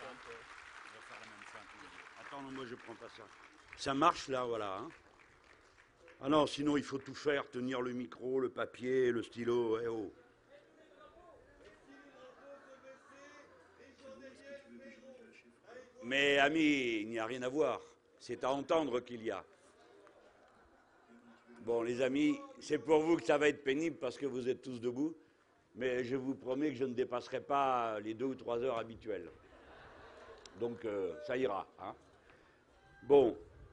Attends, non, moi je prends pas ça. Ça marche là, voilà. Hein. Ah non, sinon il faut tout faire, tenir le micro, le papier, le stylo, eh oh. Mais ami, il n'y a rien à voir. C'est à entendre qu'il y a. Bon, les amis, c'est pour vous que ça va être pénible parce que vous êtes tous debout. Mais je vous promets que je ne dépasserai pas les 2 ou 3 heures habituelles. Donc, ça ira. Hein. Bon.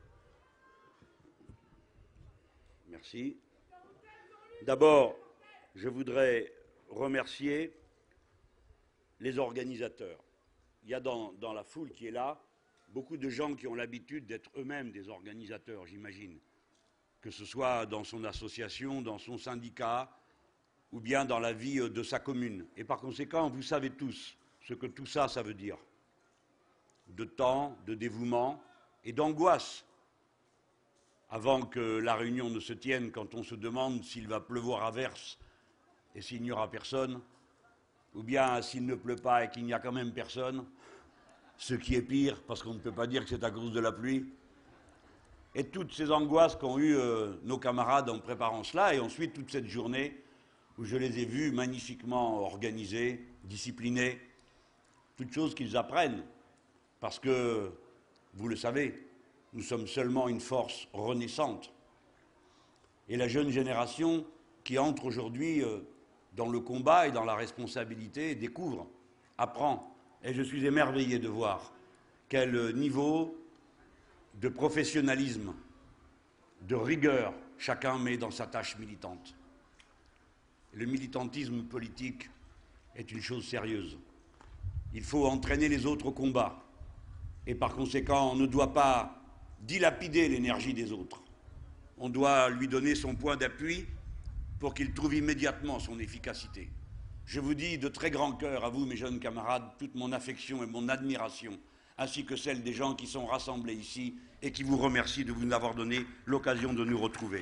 Merci. D'abord, je voudrais remercier les organisateurs. Il y a dans la foule qui est là beaucoup de gens qui ont l'habitude d'être eux-mêmes des organisateurs, j'imagine. Que ce soit dans son association, dans son syndicat, ou bien dans la vie de sa commune. Et par conséquent, vous savez tous ce que tout ça, ça veut dire. De temps, de dévouement et d'angoisse. Avant que la réunion ne se tienne, quand on se demande s'il va pleuvoir à verse et s'il n'y aura personne, ou bien s'il ne pleut pas et qu'il n'y a quand même personne, ce qui est pire, parce qu'on ne peut pas dire que c'est à cause de la pluie, et toutes ces angoisses qu'ont eues nos camarades en préparant cela, et ensuite toute cette journée où je les ai vus magnifiquement organisés, disciplinés, toutes choses qu'ils apprennent, parce que, vous le savez, nous sommes seulement une force renaissante. Et la jeune génération qui entre aujourd'hui dans le combat et dans la responsabilité découvre, apprend. Et je suis émerveillé de voir quel niveau de professionnalisme, de rigueur chacun met dans sa tâche militante. Le militantisme politique est une chose sérieuse. Il faut entraîner les autres au combat. Et par conséquent, on ne doit pas dilapider l'énergie des autres. On doit lui donner son point d'appui pour qu'il trouve immédiatement son efficacité. Je vous dis de très grand cœur à vous, mes jeunes camarades, toute mon affection et mon admiration, ainsi que celle des gens qui sont rassemblés ici et qui vous remercient de vous avoir donné l'occasion de nous retrouver.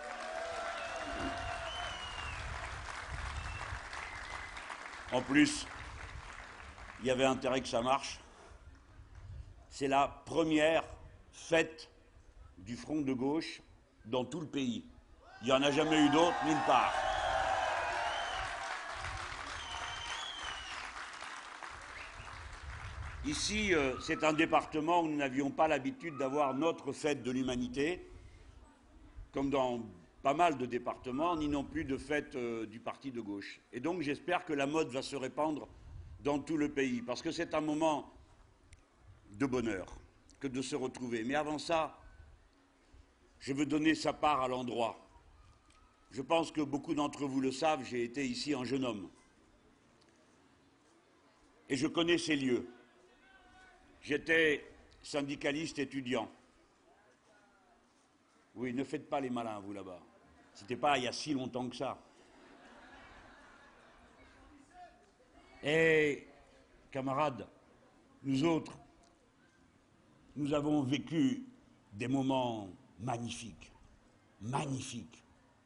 En plus, il y avait intérêt que ça marche. C'est la première fête du front de gauche dans tout le pays. Il n'y en a jamais eu d'autre nulle part. Ici, c'est un département où nous n'avions pas l'habitude d'avoir notre fête de l'humanité, comme dans pas mal de départements, ni non plus de fête du parti de gauche. Et donc j'espère que la mode va se répandre dans tout le pays, parce que c'est un moment de bonheur que de se retrouver. Mais avant ça, je veux donner sa part à l'endroit. Je pense que beaucoup d'entre vous le savent, j'ai été ici un jeune homme. Et je connais ces lieux. J'étais syndicaliste étudiant. Oui, ne faites pas les malins, vous, là-bas. C'était pas il y a si longtemps que ça. Et, camarades, nous autres, nous avons vécu des moments magnifiques, magnifiques.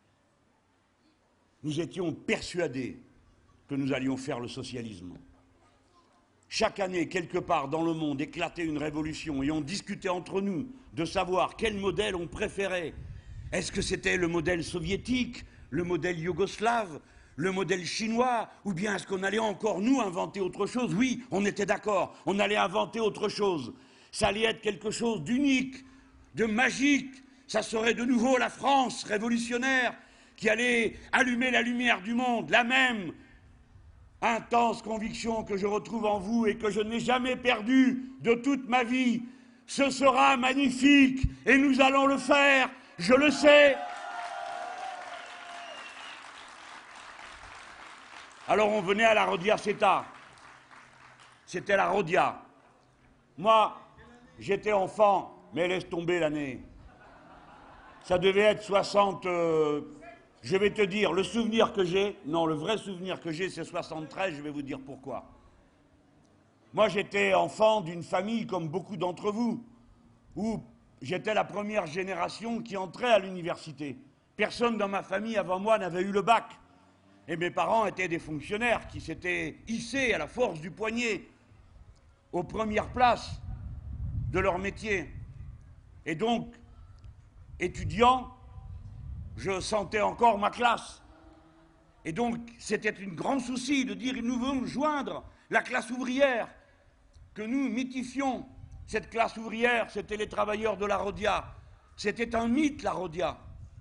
Nous étions persuadés que nous allions faire le socialisme. Chaque année, quelque part dans le monde, éclatait une révolution et on discutait entre nous de savoir quel modèle on préférait. Est-ce que c'était le modèle soviétique, le modèle yougoslave, le modèle chinois, ou bien est-ce qu'on allait encore, nous, inventer autre chose? Oui, on était d'accord, on allait inventer autre chose. Ça allait être quelque chose d'unique, de magique. Ça serait de nouveau la France révolutionnaire qui allait allumer la lumière du monde, la même intense conviction que je retrouve en vous et que je n'ai jamais perdue de toute ma vie. Ce sera magnifique et nous allons le faire, je le sais. Alors on venait à la Rodia Seta. C'était la Rodia. Moi, j'étais enfant, mais laisse tomber l'année. Ça devait être 60... je vais te dire, le souvenir que j'ai, non, le vrai souvenir que j'ai, c'est 73, je vais vous dire pourquoi. Moi, j'étais enfant d'une famille, comme beaucoup d'entre vous, où j'étais la première génération qui entrait à l'université. Personne dans ma famille avant moi n'avait eu le bac. Et mes parents étaient des fonctionnaires qui s'étaient hissés à la force du poignet. aux premières places de leur métier. Et donc, étudiant, je sentais encore ma classe. Et donc, c'était un grand souci de dire nous voulons joindre la classe ouvrière, que nous mythifions. Cette classe ouvrière, c'était les travailleurs de la Rhodia. C'était un mythe, la Rhodia.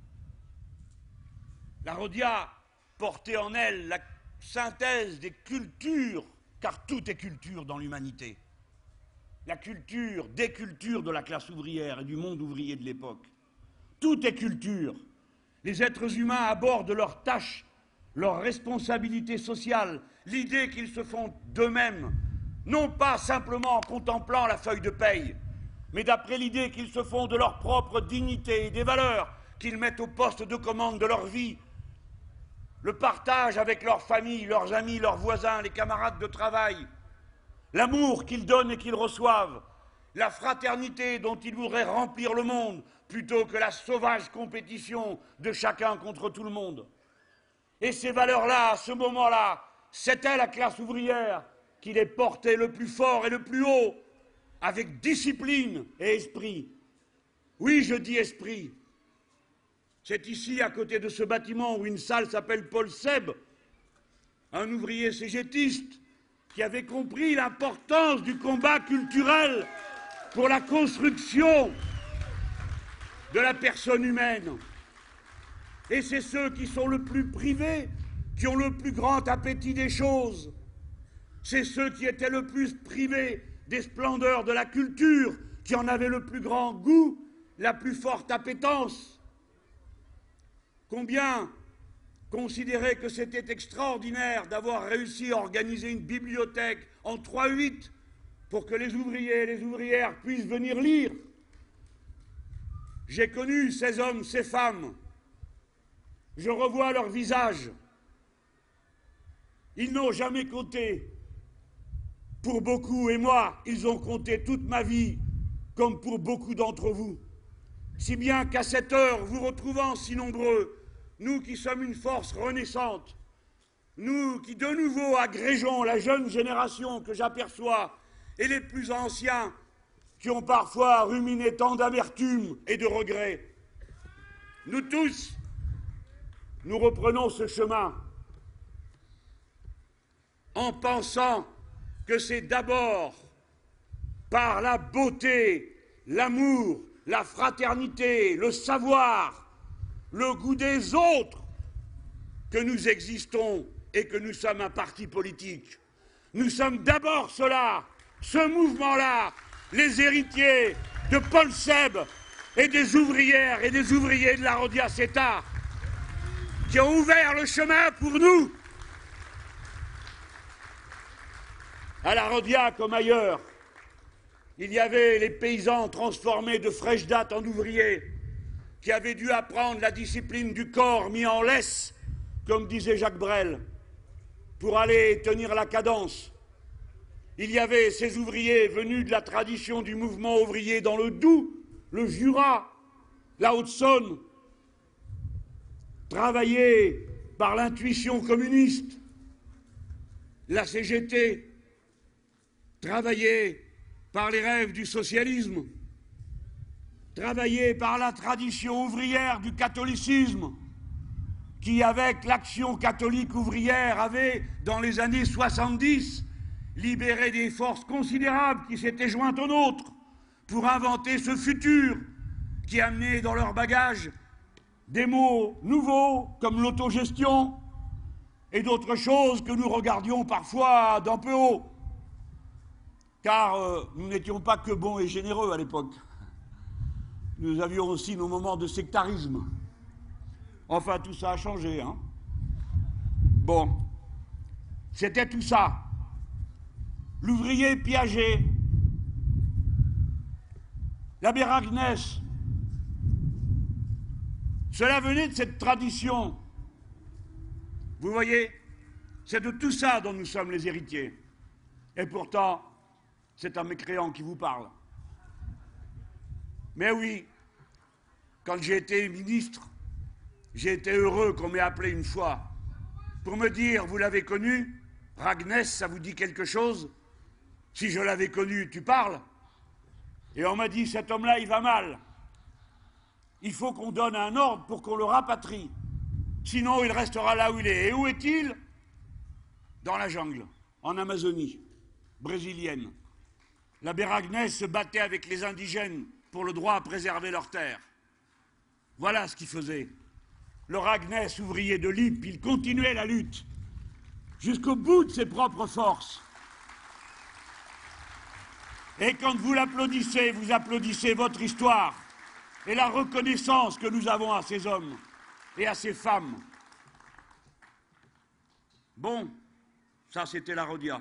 La Rhodia portait en elle la synthèse des cultures, car tout est culture dans l'humanité. La culture, des cultures de la classe ouvrière et du monde ouvrier de l'époque. Tout est culture. Les êtres humains abordent leurs tâches, leurs responsabilités sociales, l'idée qu'ils se font d'eux-mêmes, non pas simplement en contemplant la feuille de paye, mais d'après l'idée qu'ils se font de leur propre dignité et des valeurs qu'ils mettent au poste de commande de leur vie, le partage avec leur famille, leurs amis, leurs voisins, les camarades de travail, l'amour qu'ils donnent et qu'ils reçoivent, la fraternité dont ils voudraient remplir le monde, plutôt que la sauvage compétition de chacun contre tout le monde. Et ces valeurs-là, à ce moment-là, c'était la classe ouvrière qui les portait le plus fort et le plus haut, avec discipline et esprit. Oui, je dis esprit. C'est ici, à côté de ce bâtiment où une salle s'appelle Paul Seb, un ouvrier cégétiste qui avait compris l'importance du combat culturel pour la construction de la personne humaine. Et c'est ceux qui sont le plus privés, qui ont le plus grand appétit des choses. C'est ceux qui étaient le plus privés des splendeurs de la culture, qui en avaient le plus grand goût, la plus forte appétence. Combien considéraient que c'était extraordinaire d'avoir réussi à organiser une bibliothèque en 3/8 pour que les ouvriers et les ouvrières puissent venir lire. J'ai connu ces hommes, ces femmes. Je revois leurs visages. Ils n'ont jamais compté. Pour beaucoup, et moi, ils ont compté toute ma vie, comme pour beaucoup d'entre vous. Si bien qu'à cette heure, vous retrouvant si nombreux, nous qui sommes une force renaissante, nous qui de nouveau agrégeons la jeune génération que j'aperçois, et les plus anciens qui ont parfois ruminé tant d'amertume et de regrets, nous tous, nous reprenons ce chemin en pensant que c'est d'abord par la beauté, l'amour, la fraternité, le savoir, le goût des autres que nous existons et que nous sommes un parti politique. Nous sommes d'abord cela, ce mouvement-là, les héritiers de Paul Seb et des ouvrières et des ouvriers de la Rhodia Setar, qui ont ouvert le chemin pour nous. À la Rhodia comme ailleurs, il y avait les paysans transformés de fraîche date en ouvriers, qui avaient dû apprendre la discipline du corps mis en laisse, comme disait Jacques Brel, pour aller tenir la cadence. Il y avait ces ouvriers venus de la tradition du mouvement ouvrier dans le Doubs, le Jura, la Haute-Saône, travaillés par l'intuition communiste, la CGT, travaillés par les rêves du socialisme, travaillés par la tradition ouvrière du catholicisme, qui, avec l'action catholique ouvrière, avait, dans les années 70, libéré des forces considérables qui s'étaient jointes aux nôtres pour inventer ce futur qui amenait dans leur bagage des mots nouveaux comme l'autogestion et d'autres choses que nous regardions parfois d'un peu haut. Car nous n'étions pas que bons et généreux à l'époque. Nous avions aussi nos moments de sectarisme. Enfin, tout ça a changé, hein. Bon, c'était tout ça. L'ouvrier Piaget, l'abbé Ragnès, cela venait de cette tradition. Vous voyez, c'est de tout ça dont nous sommes les héritiers. Et pourtant, c'est un mécréant qui vous parle. Mais oui, quand j'ai été ministre, j'ai été heureux qu'on m'ait appelé une fois pour me dire, vous l'avez connu, Ragnès, ça vous dit quelque chose? Si je l'avais connu, tu parles? Et on m'a dit, cet homme-là, il va mal. Il faut qu'on donne un ordre pour qu'on le rapatrie. Sinon, il restera là où il est. Et où est-il? Dans la jungle, en Amazonie, brésilienne. L'abbé Ragnès se battait avec les indigènes pour le droit à préserver leurs terres. Voilà ce qu'il faisait. Le Ragnès, ouvrier de l'Ypres, il continuait la lutte jusqu'au bout de ses propres forces. Et quand vous l'applaudissez, vous applaudissez votre histoire et la reconnaissance que nous avons à ces hommes et à ces femmes. Bon, ça c'était la Rodia.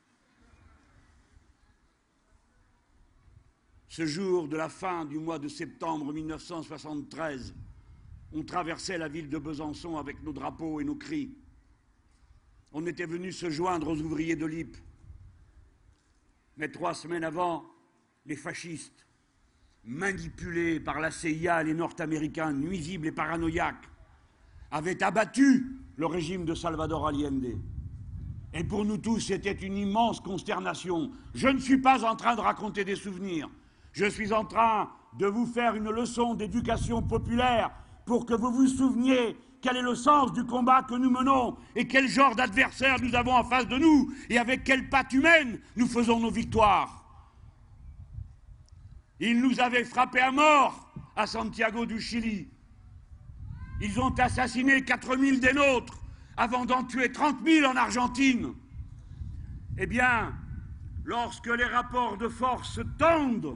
Ce jour de la fin du mois de septembre 1973, on traversait la ville de Besançon avec nos drapeaux et nos cris. On était venu se joindre aux ouvriers de l'Ypres. Mais 3 semaines avant, les fascistes, manipulés par la CIA et les Nord-Américains, nuisibles et paranoïaques, avaient abattu le régime de Salvador Allende. Et pour nous tous, c'était une immense consternation. Je ne suis pas en train de raconter des souvenirs. Je suis en train de vous faire une leçon d'éducation populaire pour que vous vous souveniez quel est le sens du combat que nous menons et quel genre d'adversaire nous avons en face de nous et avec quelle patte humaine nous faisons nos victoires. Ils nous avaient frappés à mort à Santiago du Chili. Ils ont assassiné 4000 des nôtres avant d'en tuer 30 000 en Argentine. Eh bien, lorsque les rapports de force se tendent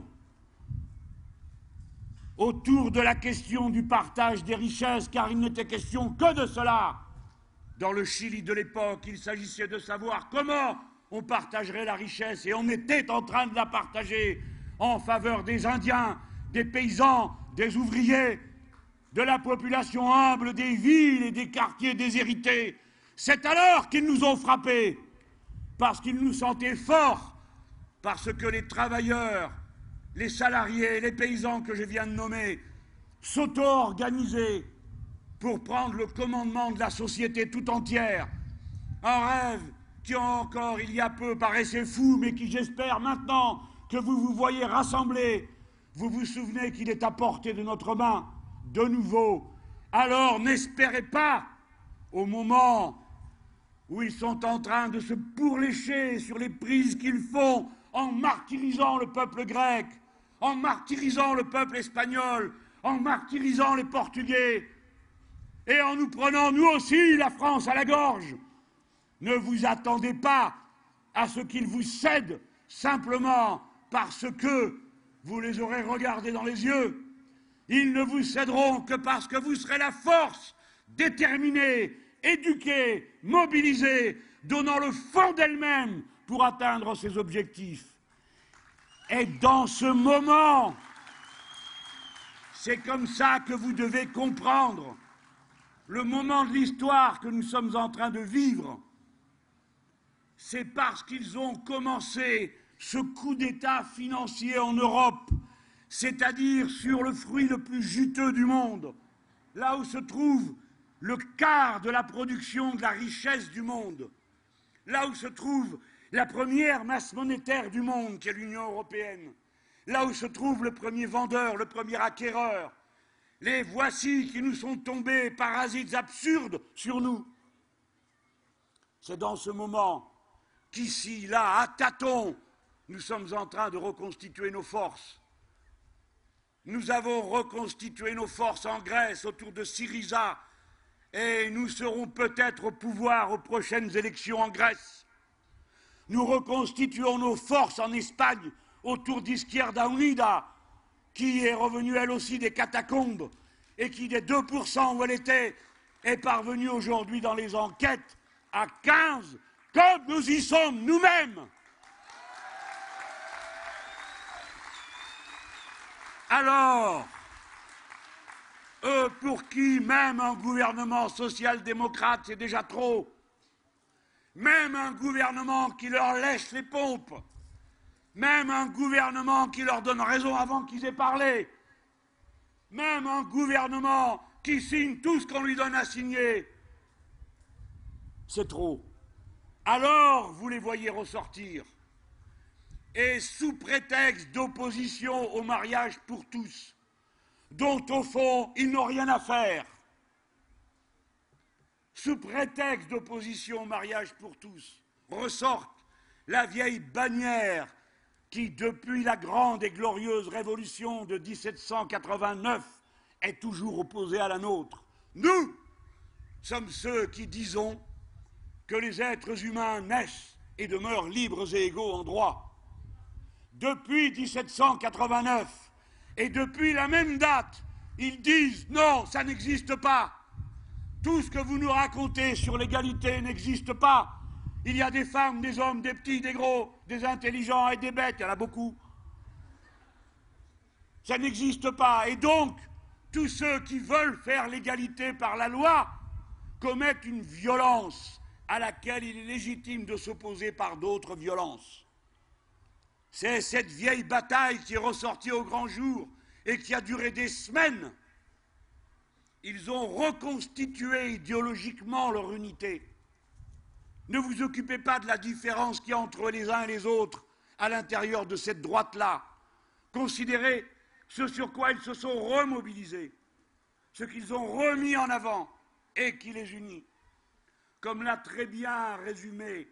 autour de la question du partage des richesses, car il n'était question que de cela. Dans le Chili de l'époque, il s'agissait de savoir comment on partagerait la richesse, et on était en train de la partager en faveur des Indiens, des paysans, des ouvriers, de la population humble des villes et des quartiers déshérités. C'est alors qu'ils nous ont frappés, parce qu'ils nous sentaient forts, parce que les travailleurs, les salariés, les paysans que je viens de nommer, s'auto-organisaient pour prendre le commandement de la société tout entière. Un rêve qui encore il y a peu paraissait fou, mais qui j'espère maintenant que vous vous voyez rassemblés, vous vous souvenez qu'il est à portée de notre main, de nouveau. Alors n'espérez pas, au moment où ils sont en train de se pourlécher sur les prises qu'ils font en martyrisant le peuple grec, en martyrisant le peuple espagnol, en martyrisant les Portugais, et en nous prenant, nous aussi, la France à la gorge. Ne vous attendez pas à ce qu'ils vous cèdent simplement parce que vous les aurez regardés dans les yeux. Ils ne vous céderont que parce que vous serez la force déterminée, éduquée, mobilisée, donnant le fond d'elle-même pour atteindre ses objectifs. Et dans ce moment, c'est comme ça que vous devez comprendre le moment de l'histoire que nous sommes en train de vivre. C'est parce qu'ils ont commencé ce coup d'État financier en Europe, c'est-à-dire sur le fruit le plus juteux du monde, là où se trouve le quart de la production de la richesse du monde, là où se trouve la première masse monétaire du monde, qui est l'Union européenne, là où se trouve le premier vendeur, le premier acquéreur, les voici qui nous sont tombés, parasites absurdes sur nous. C'est dans ce moment qu'ici, là, à tâtons, nous sommes en train de reconstituer nos forces. Nous avons reconstitué nos forces en Grèce autour de Syriza et nous serons peut-être au pouvoir aux prochaines élections en Grèce. Nous reconstituons nos forces en Espagne autour d'Izquierda Unida, qui est revenue elle aussi des catacombes et qui, des 2% où elle était, est parvenue aujourd'hui dans les enquêtes à 15, comme nous y sommes nous-mêmes. Alors, eux pour qui même un gouvernement social-démocrate c'est déjà trop, même un gouvernement qui leur lèche les pompes, même un gouvernement qui leur donne raison avant qu'ils aient parlé, même un gouvernement qui signe tout ce qu'on lui donne à signer, c'est trop. Alors vous les voyez ressortir. et sous prétexte d'opposition au mariage pour tous, dont au fond ils n'ont rien à faire, sous prétexte d'opposition au mariage pour tous, ressortent la vieille bannière qui, depuis la grande et glorieuse révolution de 1789, est toujours opposée à la nôtre. Nous sommes ceux qui disons que les êtres humains naissent et demeurent libres et égaux en droit. Depuis 1789, et depuis la même date, ils disent « Non, ça n'existe pas. Tout ce que vous nous racontez sur l'égalité n'existe pas. Il y a des femmes, des hommes, des petits, des gros, des intelligents et des bêtes, il y en a beaucoup. Ça n'existe pas. Et donc, tous ceux qui veulent faire l'égalité par la loi commettent une violence à laquelle il est légitime de s'opposer par d'autres violences. C'est cette vieille bataille qui est ressortie au grand jour et qui a duré des semaines. Ils ont reconstitué idéologiquement leur unité. Ne vous occupez pas de la différence qu'il y a entre les uns et les autres à l'intérieur de cette droite-là. Considérez ce sur quoi ils se sont remobilisés, ce qu'ils ont remis en avant et qui les unit. Comme l'a très bien résumé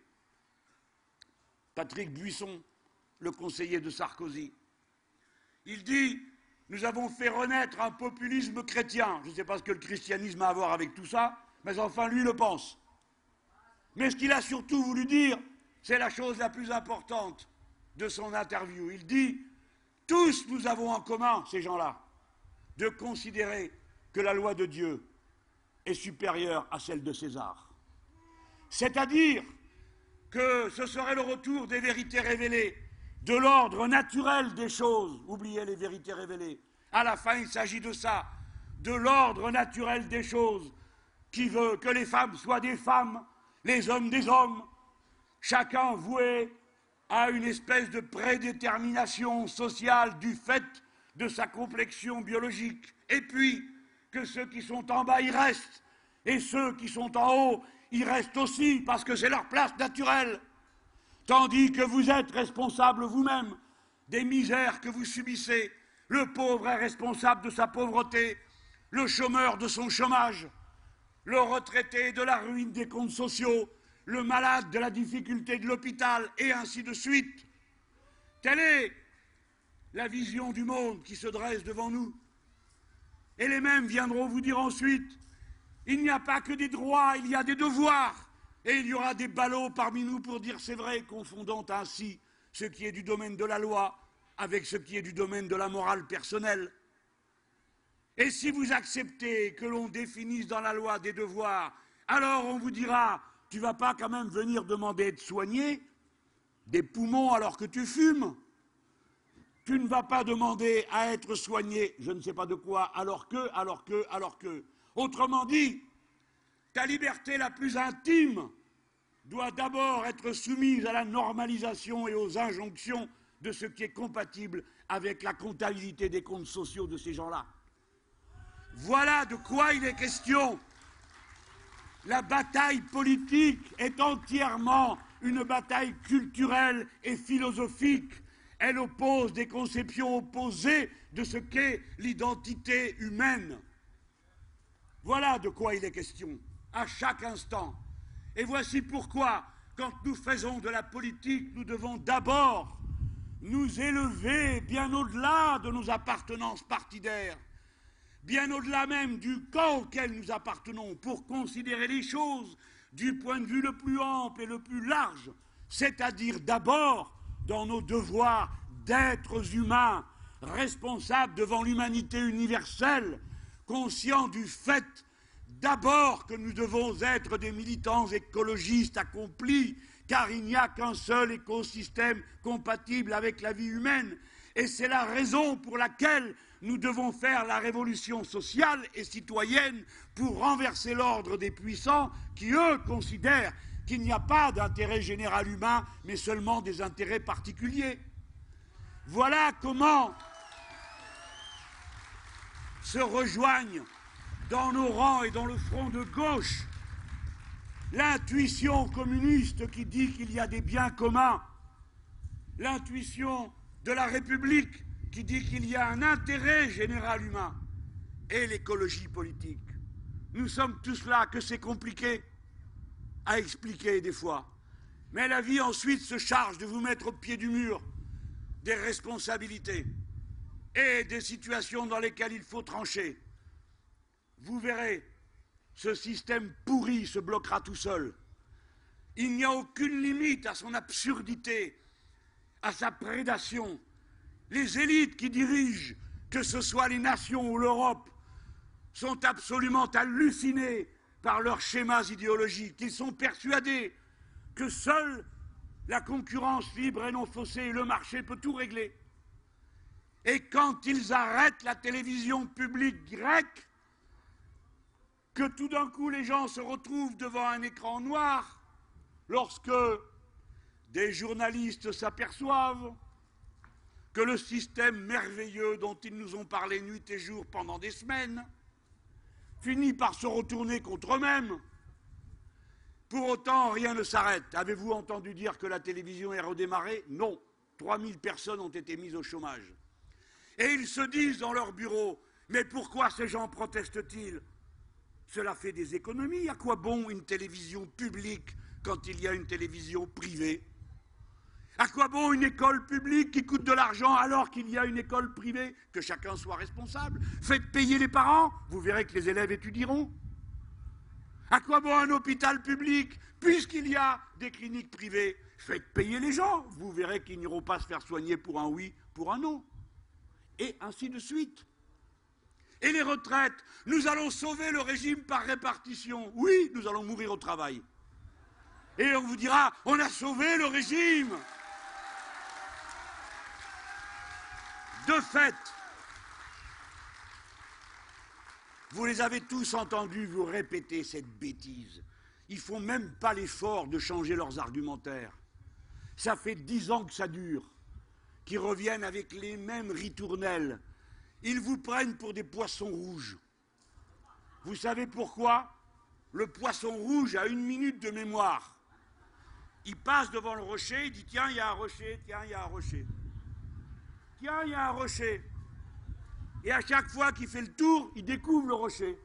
Patrick Buisson, le conseiller de Sarkozy. Il dit « Nous avons fait renaître un populisme chrétien ». Je ne sais pas ce que le christianisme a à voir avec tout ça, mais enfin lui le pense. Mais ce qu'il a surtout voulu dire, c'est la chose la plus importante de son interview. Il dit « Tous nous avons en commun, ces gens-là, de considérer que la loi de Dieu est supérieure à celle de César. » C'est-à-dire que ce serait le retour des vérités révélées, de l'ordre naturel des choses. Oubliez les vérités révélées. À la fin, il s'agit de ça, de l'ordre naturel des choses, qui veut que les femmes soient des femmes, les hommes des hommes, chacun voué à une espèce de prédétermination sociale du fait de sa complexion biologique. Et puis, que ceux qui sont en bas y restent, et ceux qui sont en haut y restent aussi, parce que c'est leur place naturelle. Tandis que vous êtes responsable vous-même des misères que vous subissez. Le pauvre est responsable de sa pauvreté, le chômeur de son chômage, le retraité de la ruine des comptes sociaux, le malade de la difficulté de l'hôpital, et ainsi de suite. Telle est la vision du monde qui se dresse devant nous. Et les mêmes viendront vous dire ensuite, il n'y a pas que des droits, il y a des devoirs. Et il y aura des ballots parmi nous pour dire c'est vrai, confondant ainsi ce qui est du domaine de la loi avec ce qui est du domaine de la morale personnelle. Et si vous acceptez que l'on définisse dans la loi des devoirs, alors on vous dira, tu ne vas pas quand même venir demander à être soigné des poumons alors que tu fumes. Tu ne vas pas demander à être soigné, je ne sais pas de quoi, alors que. Autrement dit, ta liberté la plus intime doit d'abord être soumise à la normalisation et aux injonctions de ce qui est compatible avec la comptabilité des comptes sociaux de ces gens-là. Voilà de quoi il est question. La bataille politique est entièrement une bataille culturelle et philosophique. Elle oppose des conceptions opposées de ce qu'est l'identité humaine. Voilà de quoi il est question, à chaque instant. Et voici pourquoi, quand nous faisons de la politique, nous devons d'abord nous élever bien au-delà de nos appartenances partidaires, bien au-delà même du camp auquel nous appartenons, pour considérer les choses du point de vue le plus ample et le plus large, c'est-à-dire d'abord dans nos devoirs d'êtres humains, responsables devant l'humanité universelle, conscients du fait d'abord que nous devons être des militants écologistes accomplis, car il n'y a qu'un seul écosystème compatible avec la vie humaine. Et c'est la raison pour laquelle nous devons faire la révolution sociale et citoyenne pour renverser l'ordre des puissants qui, eux, considèrent qu'il n'y a pas d'intérêt général humain, mais seulement des intérêts particuliers. Voilà comment se rejoignent dans nos rangs et dans le front de gauche l'intuition communiste qui dit qu'il y a des biens communs l'intuition de la République qui dit qu'il y a un intérêt général humain et l'écologie politique. Nous sommes tous là, que c'est compliqué à expliquer des fois. Mais la vie ensuite se charge de vous mettre au pied du mur des responsabilités et des situations dans lesquelles il faut trancher. Vous verrez, ce système pourri se bloquera tout seul. Il n'y a aucune limite à son absurdité, à sa prédation. Les élites qui dirigent, que ce soit les nations ou l'Europe, sont absolument hallucinés par leurs schémas idéologiques. Ils sont persuadés que seule la concurrence libre et non faussée et le marché peut tout régler. Et quand ils arrêtent la télévision publique grecque, que tout d'un coup les gens se retrouvent devant un écran noir, lorsque des journalistes s'aperçoivent que le système merveilleux dont ils nous ont parlé nuit et jour pendant des semaines finit par se retourner contre eux-mêmes. Pour autant, rien ne s'arrête. Avez-vous entendu dire que la télévision est redémarrée? Non. 3000 personnes ont été mises au chômage. Et ils se disent dans leur bureau, mais pourquoi ces gens protestent-ils? Cela fait des économies. À quoi bon une télévision publique quand il y a une télévision privée? À quoi bon une école publique qui coûte de l'argent alors qu'il y a une école privée? Que chacun soit responsable. Faites payer les parents, vous verrez que les élèves étudieront. À quoi bon un hôpital public puisqu'il y a des cliniques privées? Faites payer les gens, vous verrez qu'ils n'iront pas se faire soigner pour un oui, pour un non. Et ainsi de suite. Et les retraites, nous allons sauver le régime par répartition. Oui, nous allons mourir au travail. Et on vous dira, on a sauvé le régime. De fait, vous les avez tous entendus vous répéter cette bêtise. Ils ne font même pas l'effort de changer leurs argumentaires. Ça fait 10 ans que ça dure, qu'ils reviennent avec les mêmes ritournelles. Ils vous prennent pour des poissons rouges. Vous savez pourquoi? Le poisson rouge a 1 minute de mémoire. Il passe devant le rocher, il dit « Tiens, il y a un rocher, tiens, il y a un rocher. Tiens, il y a un rocher. » Et à chaque fois qu'il fait le tour, il découvre le rocher.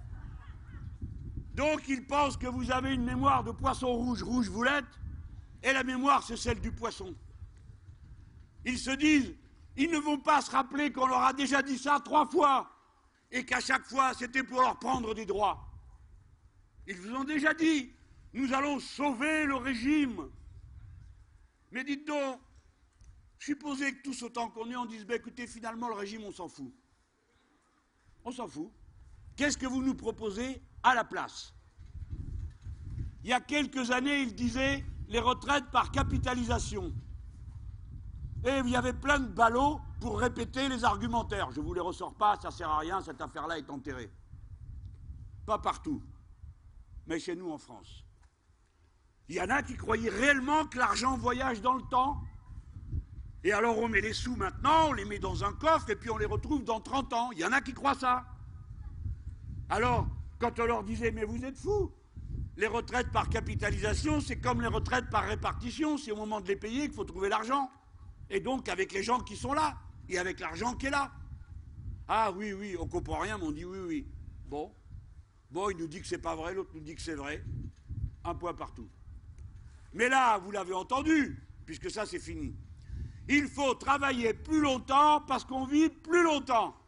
Donc il pense que vous avez une mémoire de poisson rouge, rouge vous l'êtes, et la mémoire c'est celle du poisson. Ils se disent, ils ne vont pas se rappeler qu'on leur a déjà dit ça 3 fois, et qu'à chaque fois c'était pour leur prendre des droits. Ils vous ont déjà dit, nous allons sauver le régime. Mais dites donc, supposez que tous autant qu'on est, on dise, ben écoutez, finalement le régime on s'en fout. On s'en fout. Qu'est-ce que vous nous proposez à la place? Il y a quelques années, il disait les retraites par capitalisation. Et il y avait plein de ballots pour répéter les argumentaires. Je ne vous les ressors pas, ça ne sert à rien, cette affaire-là est enterrée. Pas partout, mais chez nous en France. Il y en a qui croyaient réellement que l'argent voyage dans le temps. Et alors on met les sous maintenant, on les met dans un coffre et puis on les retrouve dans 30 ans. Il y en a qui croient ça. Alors, quand on leur disait, mais vous êtes fous, les retraites par capitalisation, c'est comme les retraites par répartition, c'est au moment de les payer qu'il faut trouver l'argent. Et donc avec les gens qui sont là, et avec l'argent qui est là. Ah oui, oui, on comprend rien, mais on dit oui, oui. Bon, il nous dit que c'est pas vrai, l'autre nous dit que c'est vrai. Un point partout. Mais là, vous l'avez entendu, puisque ça c'est fini. Il faut travailler plus longtemps parce qu'on vit plus longtemps.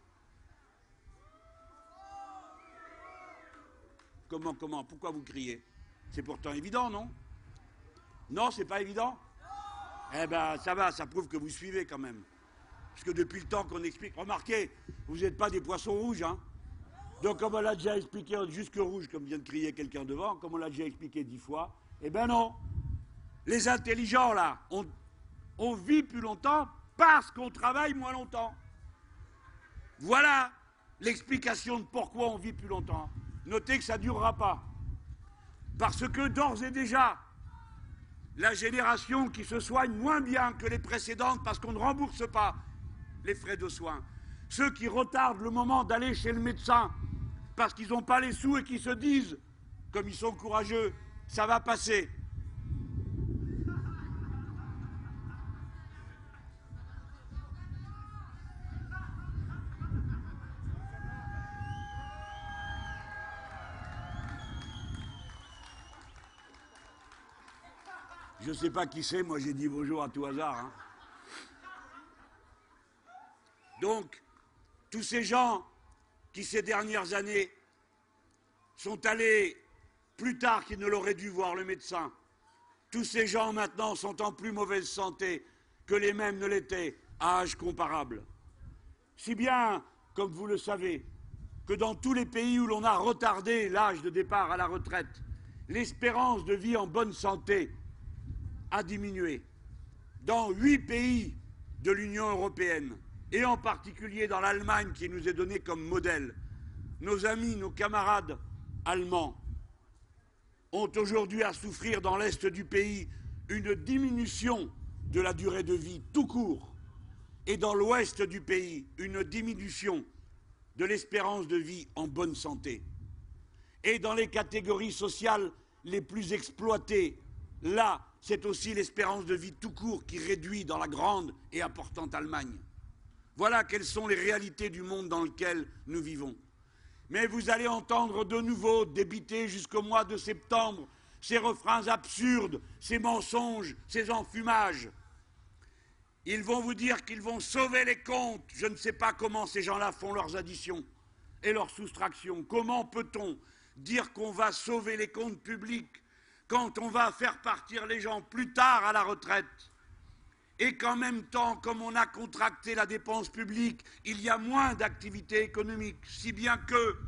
Comment? Pourquoi vous criez? C'est pourtant évident, non? Non, c'est pas évident? Eh ben, ça va, ça prouve que vous suivez quand même. Parce que depuis le temps qu'on explique, remarquez, vous n'êtes pas des poissons rouges, hein? Donc, comme on l'a déjà expliqué, jusque rouge, comme vient de crier quelqu'un devant, comme on l'a déjà expliqué 10 fois, eh ben non. Les intelligents, là, on vit plus longtemps parce qu'on travaille moins longtemps. Voilà l'explication de pourquoi on vit plus longtemps. Notez que ça ne durera pas. Parce que d'ores et déjà, la génération qui se soigne moins bien que les précédentes parce qu'on ne rembourse pas les frais de soins, ceux qui retardent le moment d'aller chez le médecin parce qu'ils n'ont pas les sous et qui se disent, comme ils sont courageux, ça va passer. Je ne sais pas qui c'est, moi j'ai dit bonjour à tout hasard. Hein. Donc, tous ces gens qui, ces dernières années, sont allés plus tard qu'ils ne l'auraient dû voir le médecin, tous ces gens maintenant sont en plus mauvaise santé que les mêmes ne l'étaient à âge comparable. Si bien, comme vous le savez, que dans tous les pays où l'on a retardé l'âge de départ à la retraite, l'espérance de vie en bonne santé a diminué. Dans 8 pays de l'Union européenne, et en particulier dans l'Allemagne qui nous est donnée comme modèle, nos amis, nos camarades allemands ont aujourd'hui à souffrir dans l'est du pays une diminution de la durée de vie tout court, et dans l'ouest du pays une diminution de l'espérance de vie en bonne santé. Et dans les catégories sociales les plus exploitées, là, c'est aussi l'espérance de vie tout court qui réduit dans la grande et importante Allemagne. Voilà quelles sont les réalités du monde dans lequel nous vivons. Mais vous allez entendre de nouveau débiter jusqu'au mois de septembre ces refrains absurdes, ces mensonges, ces enfumages. Ils vont vous dire qu'ils vont sauver les comptes. Je ne sais pas comment ces gens-là font leurs additions et leurs soustractions. Comment peut-on dire qu'on va sauver les comptes publics quand on va faire partir les gens plus tard à la retraite et qu'en même temps, comme on a contracté la dépense publique, il y a moins d'activité économique, si bien que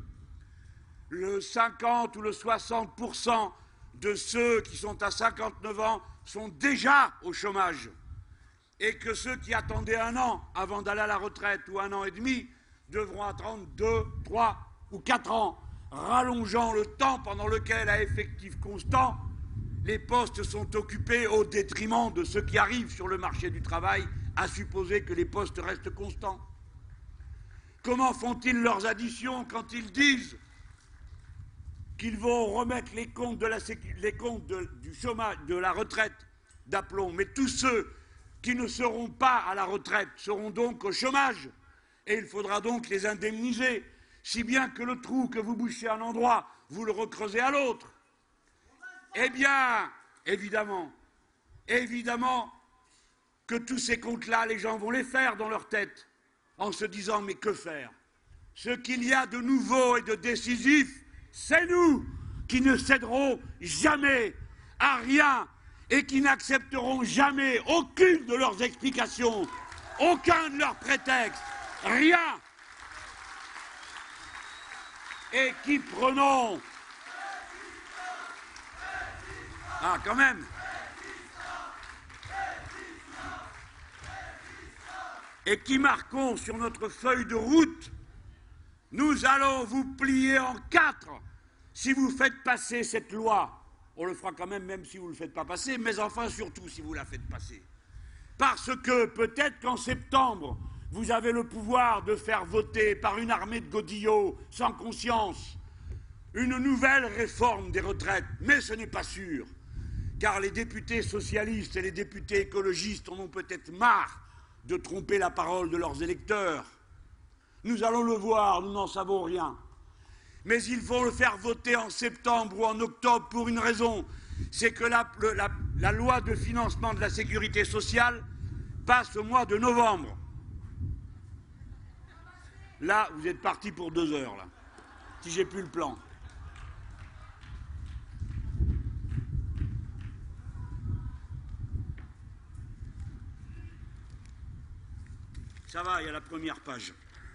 le 50 ou le 60% de ceux qui sont à 59 ans sont déjà au chômage, et que ceux qui attendaient 1 an avant d'aller à la retraite ou 1 an et demi devront attendre 2, 3 ou 4 ans, rallongeant le temps pendant lequel, à effectif constant, les postes sont occupés au détriment de ceux qui arrivent sur le marché du travail, à supposer que les postes restent constants. Comment font-ils leurs additions quand ils disent qu'ils vont remettre les comptes, du chômage, de la retraite d'aplomb? Mais tous ceux qui ne seront pas à la retraite seront donc au chômage, et il faudra donc les indemniser, si bien que le trou que vous bouchez à un endroit, vous le recreusez à l'autre. Eh bien, évidemment que tous ces comptes-là, les gens vont les faire dans leur tête, en se disant, mais que faire? Ce qu'il y a de nouveau et de décisif, c'est nous qui ne céderons jamais à rien et qui n'accepteront jamais aucune de leurs explications, aucun de leurs prétextes, rien. Et qui prenons... Ah, quand même. Et qui marquons sur notre feuille de route, nous allons vous plier en 4 si vous faites passer cette loi. On le fera quand même si vous ne le faites pas passer, mais enfin surtout si vous la faites passer. Parce que peut-être qu'en septembre, vous avez le pouvoir de faire voter par une armée de godillots sans conscience une nouvelle réforme des retraites, mais ce n'est pas sûr. Car les députés socialistes et les députés écologistes en ont peut-être marre de tromper la parole de leurs électeurs. Nous allons le voir, nous n'en savons rien. Mais il faut le faire voter en septembre ou en octobre pour une raison, c'est que la loi de financement de la sécurité sociale passe au mois de novembre. Là, vous êtes partis pour 2 heures, là, si j'ai plus le plan. Ça va, il y a la première page.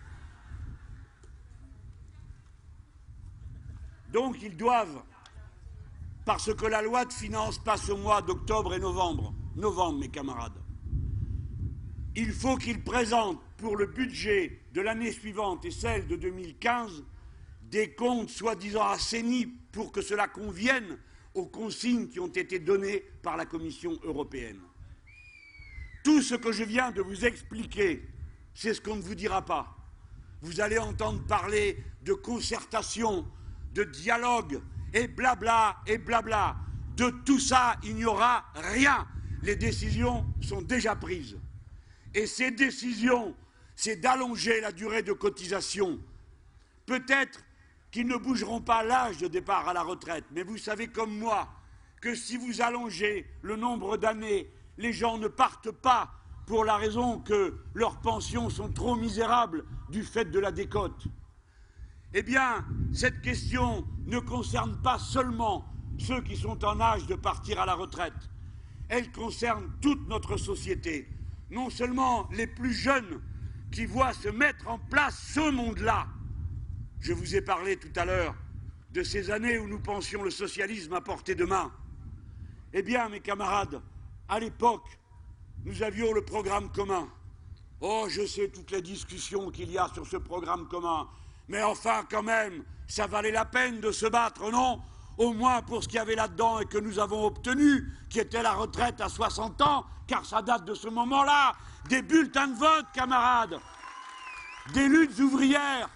Donc ils doivent, parce que la loi de finances passe au mois d'octobre et novembre, mes camarades, il faut qu'ils présentent pour le budget de l'année suivante et celle de 2015 des comptes soi-disant assainis pour que cela convienne aux consignes qui ont été données par la Commission européenne. Tout ce que je viens de vous expliquer, c'est ce qu'on ne vous dira pas. Vous allez entendre parler de concertation, de dialogue, et blabla, et blabla. De tout ça, il n'y aura rien. Les décisions sont déjà prises. Et ces décisions, c'est d'allonger la durée de cotisation. Peut-être qu'ils ne bougeront pas l'âge de départ à la retraite, mais vous savez comme moi que si vous allongez le nombre d'années, les gens ne partent pas pour la raison que leurs pensions sont trop misérables du fait de la décote. Eh bien, cette question ne concerne pas seulement ceux qui sont en âge de partir à la retraite. Elle concerne toute notre société. Non seulement les plus jeunes qui voient se mettre en place ce monde-là. Je vous ai parlé tout à l'heure de ces années où nous pensions le socialisme à portée de main. Eh bien, mes camarades, à l'époque, nous avions le programme commun. Oh, je sais toutes les discussions qu'il y a sur ce programme commun, mais enfin, quand même, ça valait la peine de se battre, non? Au moins pour ce qu'il y avait là-dedans et que nous avons obtenu, qui était la retraite à 60 ans, car ça date de ce moment-là, des bulletins de vote, camarades, des luttes ouvrières.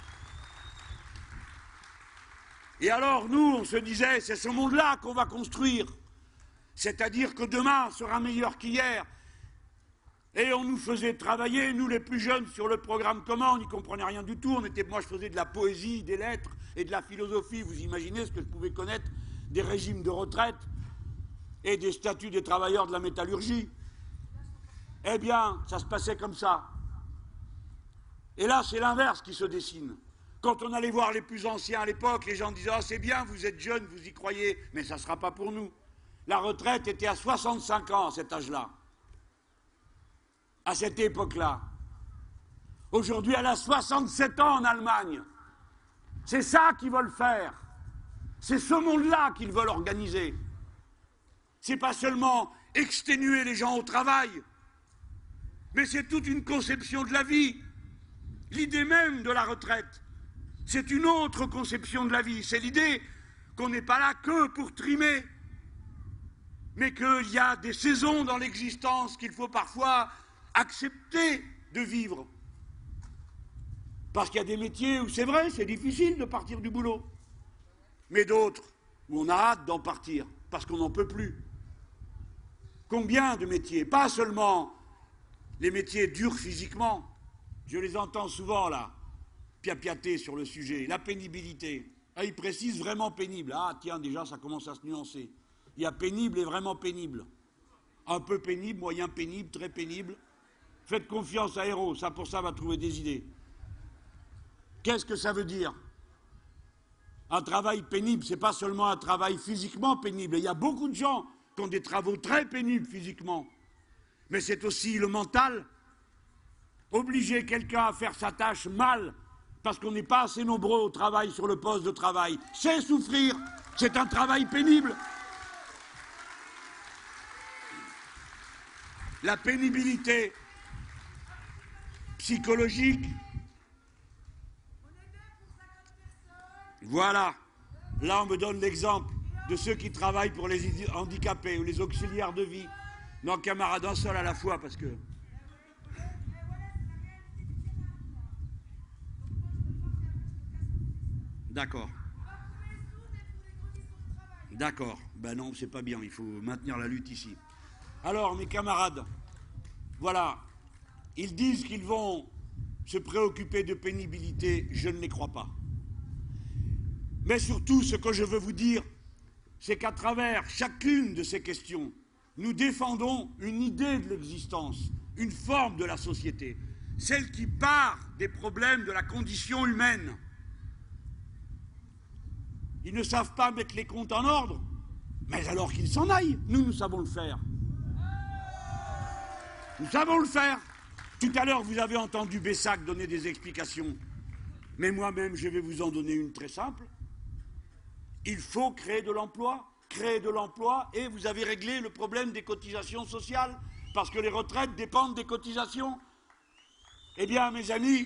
Et alors, nous, on se disait, c'est ce monde-là qu'on va construire. C'est-à-dire que demain sera meilleur qu'hier. Et on nous faisait travailler, nous les plus jeunes, sur le programme commun, on n'y comprenait rien du tout. Moi, je faisais de la poésie, des lettres et de la philosophie. Vous imaginez ce que je pouvais connaître des régimes de retraite et des statuts des travailleurs de la métallurgie. Eh bien, ça se passait comme ça. Et là, c'est l'inverse qui se dessine. Quand on allait voir les plus anciens à l'époque, les gens disaient « Ah, c'est bien, vous êtes jeunes, vous y croyez, mais ça ne sera pas pour nous. » La retraite était à 65 ans à cet âge-là, à cette époque-là. Aujourd'hui, elle a 67 ans en Allemagne. C'est ça qu'ils veulent faire. C'est ce monde-là qu'ils veulent organiser. C'est pas seulement exténuer les gens au travail, mais c'est toute une conception de la vie. L'idée même de la retraite, c'est une autre conception de la vie. C'est l'idée qu'on n'est pas là que pour trimer, mais qu'il y a des saisons dans l'existence qu'il faut parfois accepter de vivre. Parce qu'il y a des métiers où c'est vrai, c'est difficile de partir du boulot. Mais d'autres où on a hâte d'en partir, parce qu'on n'en peut plus. Combien de métiers? Pas seulement les métiers durs physiquement. Je les entends souvent là, piapiater sur le sujet. La pénibilité. Ah, ils précisent vraiment pénible. Ah tiens, déjà ça commence à se nuancer. Il y a pénible et vraiment pénible. Un peu pénible, moyen pénible, très pénible. Faites confiance à Héros, ça pour ça va trouver des idées. Qu'est-ce que ça veut dire? Un travail pénible, c'est pas seulement un travail physiquement pénible. Il y a beaucoup de gens qui ont des travaux très pénibles physiquement. Mais c'est aussi le mental. Obliger quelqu'un à faire sa tâche mal, parce qu'on n'est pas assez nombreux au travail sur le poste de travail, c'est souffrir, c'est un travail pénible. La pénibilité psychologique. Voilà. Là, on me donne l'exemple de ceux qui travaillent pour les handicapés ou les auxiliaires de vie. Non, camarades, un seul à la fois, parce que... D'accord. D'accord. Ben non, c'est pas bien, il faut maintenir la lutte ici. Alors, mes camarades, voilà, ils disent qu'ils vont se préoccuper de pénibilité, je ne les crois pas. Mais surtout, ce que je veux vous dire, c'est qu'à travers chacune de ces questions, nous défendons une idée de l'existence, une forme de la société, celle qui part des problèmes de la condition humaine. Ils ne savent pas mettre les comptes en ordre, mais alors qu'ils s'en aillent, nous savons le faire. Nous savons le faire. Tout à l'heure, vous avez entendu Bessac donner des explications. Mais moi-même, je vais vous en donner une très simple. Il faut créer de l'emploi, et vous avez réglé le problème des cotisations sociales, parce que les retraites dépendent des cotisations. Eh bien, mes amis,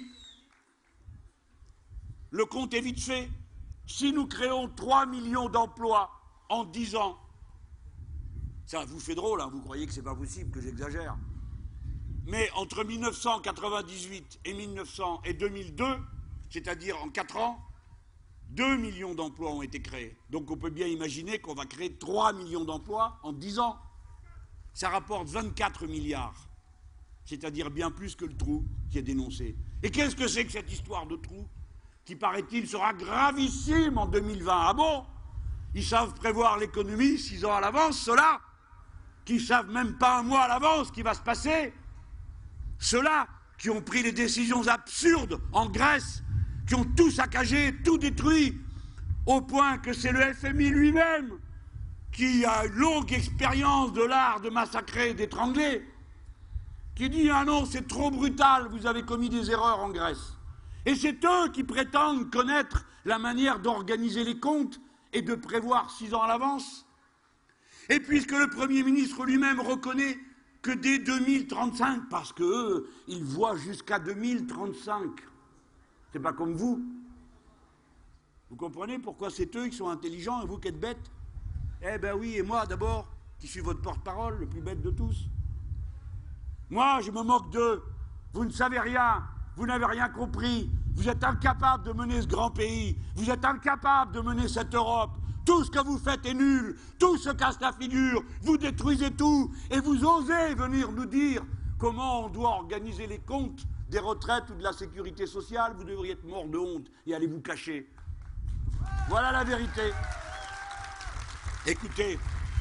le compte est vite fait. Si nous créons 3 millions d'emplois en 10 ans, ça vous fait drôle, hein, vous croyez que c'est pas possible, que j'exagère. Mais entre 1998 et 2002, c'est-à-dire en 4 ans, 2 millions d'emplois ont été créés. Donc on peut bien imaginer qu'on va créer 3 millions d'emplois en 10 ans. Ça rapporte 24 milliards, c'est-à-dire bien plus que le trou qui est dénoncé. Et qu'est-ce que c'est que cette histoire de trou qui, paraît-il, sera gravissime en 2020? Ah bon? Ils savent prévoir l'économie 6 ans à l'avance, ceux-là, qui ne savent même pas un mois à l'avance ce qui va se passer. Ceux-là qui ont pris des décisions absurdes en Grèce, qui ont tout saccagé, tout détruit, au point que c'est le FMI lui-même qui a une longue expérience de l'art de massacrer et d'étrangler, qui dit « Ah non, c'est trop brutal, vous avez commis des erreurs en Grèce ». Et c'est eux qui prétendent connaître la manière d'organiser les comptes et de prévoir 6 ans à l'avance. Et puisque le Premier ministre lui-même reconnaît que dès 2035, parce qu'eux, ils voient jusqu'à 2035, c'est pas comme vous. Vous comprenez pourquoi c'est eux qui sont intelligents et vous qui êtes bêtes? Eh ben oui, et moi d'abord, qui suis votre porte-parole, le plus bête de tous. Moi, je me moque d'eux. Vous ne savez rien, vous n'avez rien compris. Vous êtes incapables de mener ce grand pays. Vous êtes incapables de mener cette Europe. Tout ce que vous faites est nul. Tout se casse la figure. Vous détruisez tout. Et vous osez venir nous dire comment on doit organiser les comptes des retraites ou de la sécurité sociale. Vous devriez être mort de honte et aller vous cacher. Voilà la vérité. Écoutez.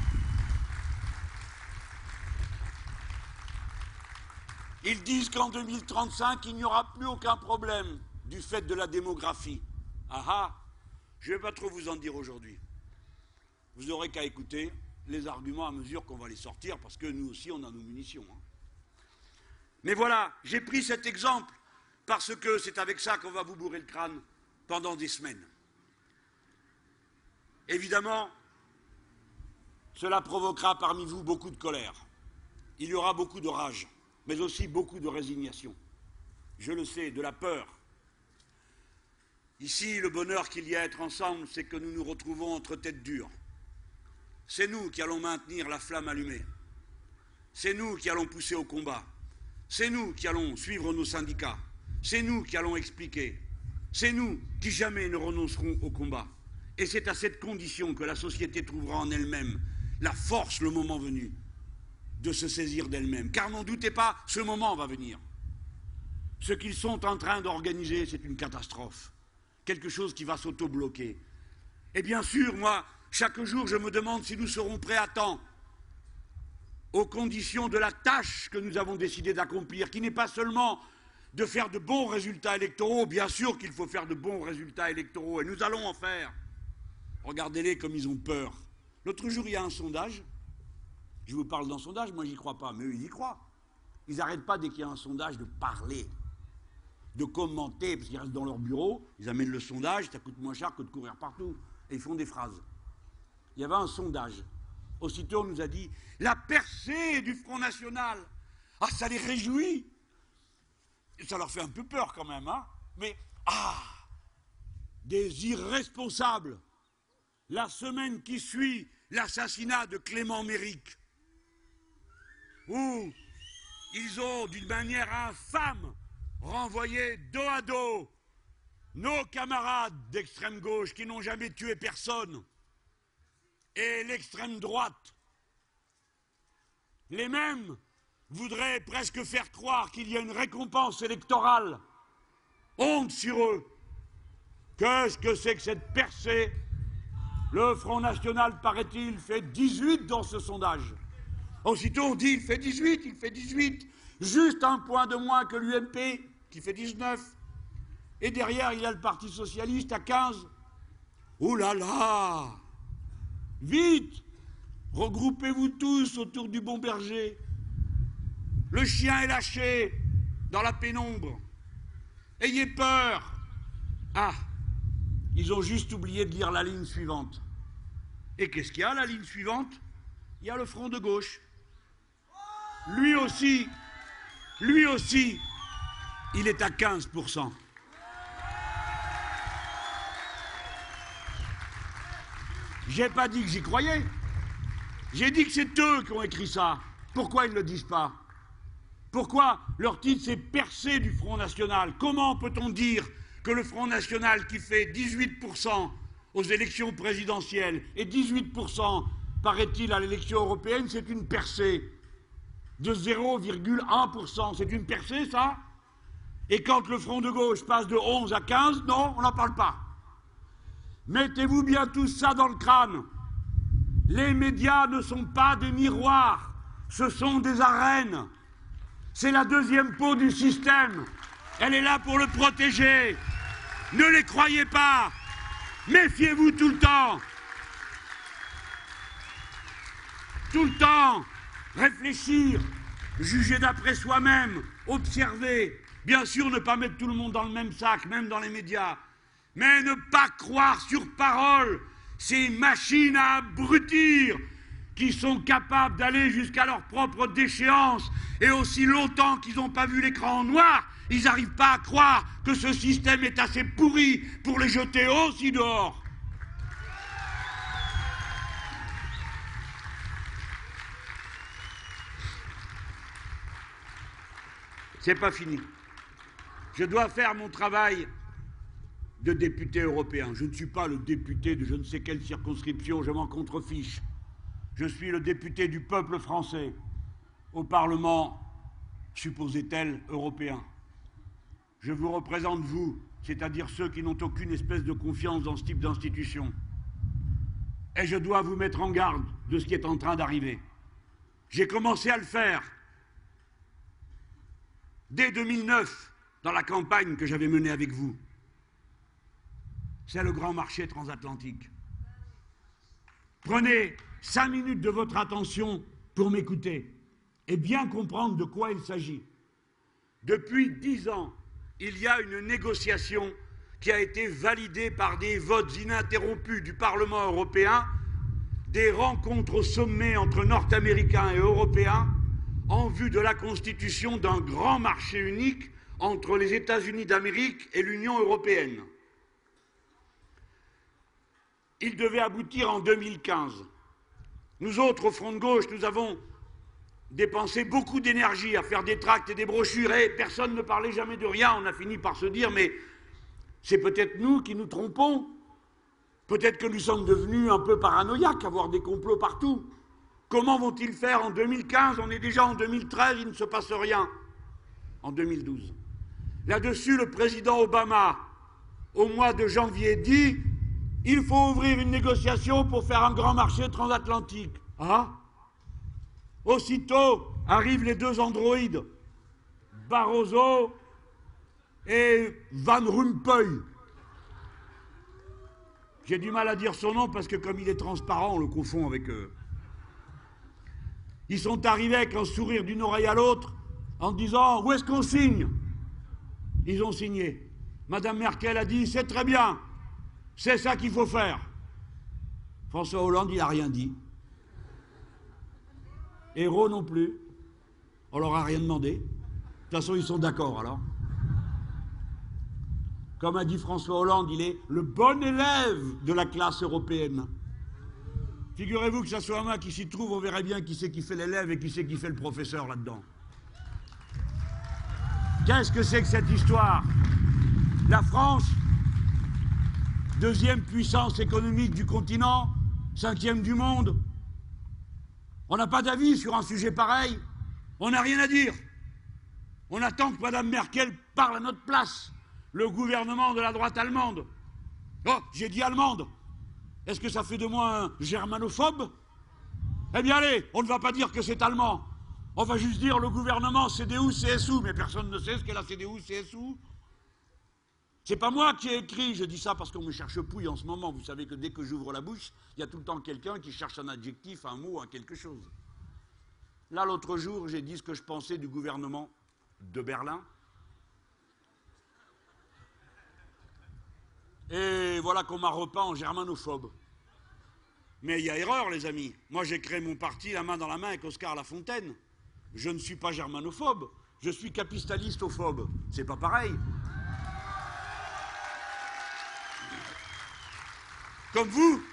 Ils disent qu'en 2035, il n'y aura plus aucun problème du fait de la démographie. Ah ah, je ne vais pas trop vous en dire aujourd'hui. Vous n'aurez qu'à écouter les arguments à mesure qu'on va les sortir, parce que nous aussi, on a nos munitions. Hein. Mais voilà, j'ai pris cet exemple, parce que c'est avec ça qu'on va vous bourrer le crâne pendant des semaines. Évidemment, cela provoquera parmi vous beaucoup de colère. Il y aura beaucoup de rage, mais aussi beaucoup de résignation. Je le sais, de la peur. Ici, le bonheur qu'il y a à être ensemble, c'est que nous nous retrouvons entre têtes dures. C'est nous qui allons maintenir la flamme allumée. C'est nous qui allons pousser au combat. C'est nous qui allons suivre nos syndicats. C'est nous qui allons expliquer. C'est nous qui jamais ne renoncerons au combat. Et c'est à cette condition que la société trouvera en elle-même la force, le moment venu, de se saisir d'elle-même. Car n'en doutez pas, ce moment va venir. Ce qu'ils sont en train d'organiser, c'est une catastrophe. Quelque chose qui va s'auto-bloquer. Et bien sûr, moi, chaque jour, je me demande si nous serons prêts à temps aux conditions de la tâche que nous avons décidé d'accomplir, qui n'est pas seulement de faire de bons résultats électoraux. Bien sûr qu'il faut faire de bons résultats électoraux, et nous allons en faire. Regardez-les comme ils ont peur. L'autre jour, il y a un sondage. Je vous parle d'un sondage, moi j'y crois pas, mais eux ils y croient. Ils n'arrêtent pas dès qu'il y a un sondage de parler, de commenter, parce qu'ils restent dans leur bureau, ils amènent le sondage, ça coûte moins cher que de courir partout, et ils font des phrases. Il y avait un sondage. Aussitôt on nous a dit « La percée du Front National !» Ah, ça les réjouit. Et ça leur fait un peu peur quand même, hein. Mais, des irresponsables. La semaine qui suit l'assassinat de Clément Méric, où ils ont, d'une manière infâme, renvoyé dos à dos nos camarades d'extrême gauche qui n'ont jamais tué personne, et l'extrême droite. Les mêmes voudraient presque faire croire qu'il y a une récompense électorale. Honte sur eux. Qu'est-ce que c'est que cette percée? Le Front National, paraît-il, fait 18 dans ce sondage. Aussitôt, on dit il fait 18. Juste un point de moins que l'UMP, qui fait 19. Et derrière, il y a le Parti Socialiste à 15. Oh là là! Vite! Regroupez-vous tous autour du bon berger. Le chien est lâché dans la pénombre. Ayez peur! Ah! Ils ont juste oublié de lire la ligne suivante. Et qu'est-ce qu'il y a, la ligne suivante? Il y a le front de gauche. Lui aussi, il est à 15%. J'ai pas dit que j'y croyais. J'ai dit que c'est eux qui ont écrit ça. Pourquoi ils ne le disent pas? Pourquoi leur titre c'est percée du Front National? Comment peut-on dire que le Front National, qui fait 18% aux élections présidentielles et 18%, paraît-il, à l'élection européenne, c'est une percée de 0,1%. C'est une percée, ça? Et quand le Front de gauche passe de 11 à 15, non, on n'en parle pas. Mettez-vous bien tout ça dans le crâne. Les médias ne sont pas des miroirs, ce sont des arènes. C'est la deuxième peau du système. Elle est là pour le protéger. Ne les croyez pas. Méfiez-vous tout le temps. Tout le temps. Réfléchir, juger d'après soi-même, observer. Bien sûr, ne pas mettre tout le monde dans le même sac, même dans les médias. Mais ne pas croire sur parole ces machines à abrutir qui sont capables d'aller jusqu'à leur propre déchéance. Et aussi longtemps qu'ils n'ont pas vu l'écran en noir, ils n'arrivent pas à croire que ce système est assez pourri pour les jeter aussi dehors. C'est pas fini. Je dois faire mon travail de député européen. Je ne suis pas le député de je ne sais quelle circonscription, je m'en contrefiche. Je suis le député du peuple français au Parlement, supposait-elle, européen. Je vous représente, vous, c'est-à-dire ceux qui n'ont aucune espèce de confiance dans ce type d'institution. Et je dois vous mettre en garde de ce qui est en train d'arriver. J'ai commencé à le faire dès 2009, dans la campagne que j'avais menée avec vous. C'est le grand marché transatlantique. Prenez 5 minutes de votre attention pour m'écouter et bien comprendre de quoi il s'agit. Depuis 10 ans, il y a une négociation qui a été validée par des votes ininterrompus du Parlement européen, des rencontres au sommet entre Nord-Américains et Européens en vue de la constitution d'un grand marché unique entre les États-Unis d'Amérique et l'Union européenne. Il devait aboutir en 2015. Nous autres, au Front de gauche, nous avons dépensé beaucoup d'énergie à faire des tracts et des brochures et personne ne parlait jamais de rien. On a fini par se dire, mais c'est peut-être nous qui nous trompons. Peut-être que nous sommes devenus un peu paranoïaques à voir des complots partout. Comment vont-ils faire en 2015? On est déjà en 2013, il ne se passe rien. En 2012. Là-dessus, le président Obama, au mois de janvier, dit « Il faut ouvrir une négociation pour faire un grand marché transatlantique. » Ah? Aussitôt arrivent les deux androïdes, Barroso et Van Rompuy. J'ai du mal à dire son nom parce que comme il est transparent, on le confond avec eux. Ils sont arrivés avec un sourire d'une oreille à l'autre en disant « Où est-ce qu'on signe ?» Ils ont signé. Madame Merkel a dit « C'est très bien, c'est ça qu'il faut faire. » François Hollande, il n'a rien dit. Hérault non plus. On leur a rien demandé. De toute façon, ils sont d'accord alors. Comme a dit François Hollande, il est le bon élève de la classe européenne. Figurez-vous que ça soit moi qui s'y trouve, on verrait bien qui c'est qui fait l'élève et qui c'est qui fait le professeur là-dedans. Qu'est-ce que c'est que cette histoire? La France, deuxième puissance économique du continent, 5e du monde. On n'a pas d'avis sur un sujet pareil. On n'a rien à dire. On attend que Mme Merkel parle à notre place. Le gouvernement de la droite allemande. Oh, j'ai dit allemande. Est-ce que ça fait de moi un germanophobe? Eh bien allez, on ne va pas dire que c'est allemand. On va juste dire le gouvernement CDU-CSU, mais personne ne sait ce qu'est la CDU-CSU. C'est pas moi qui ai écrit, je dis ça parce qu'on me cherche pouille en ce moment. Vous savez que dès que j'ouvre la bouche, il y a tout le temps quelqu'un qui cherche un adjectif, un mot, un quelque chose. Là, l'autre jour, j'ai dit ce que je pensais du gouvernement de Berlin. Et voilà qu'on m'a repeint en germanophobe. Mais il y a erreur, les amis. Moi, j'ai créé mon parti la main dans la main avec Oscar Lafontaine. Je ne suis pas germanophobe, je suis capitalistophobe. C'est pas pareil. Comme vous,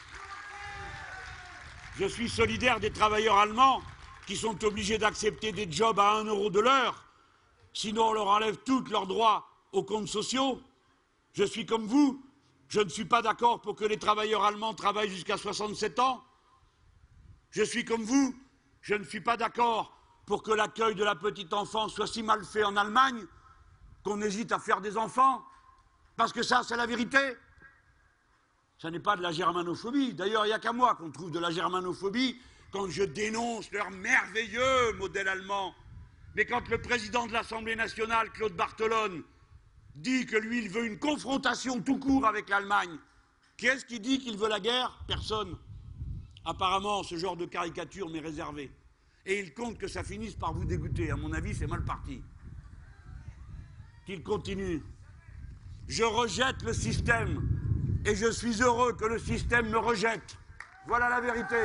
je suis solidaire des travailleurs allemands qui sont obligés d'accepter des jobs à 1 € de l'heure. Sinon, on leur enlève tous leurs droits aux comptes sociaux. Je suis comme vous, je ne suis pas d'accord pour que les travailleurs allemands travaillent jusqu'à 67 ans. Je suis comme vous, je ne suis pas d'accord pour que l'accueil de la petite enfance soit si mal fait en Allemagne qu'on hésite à faire des enfants, parce que ça, c'est la vérité. Ça n'est pas de la germanophobie. D'ailleurs, il n'y a qu'à moi qu'on trouve de la germanophobie quand je dénonce leur merveilleux modèle allemand. Mais quand le président de l'Assemblée nationale, Claude Barthelone, dit que lui, il veut une confrontation tout court avec l'Allemagne, qui est-ce qui dit qu'il veut la guerre? Personne. Apparemment, ce genre de caricature m'est réservé. Et il compte que ça finisse par vous dégoûter. À mon avis, c'est mal parti. Qu'il continue. Je rejette le système. Et je suis heureux que le système me rejette. Voilà la vérité.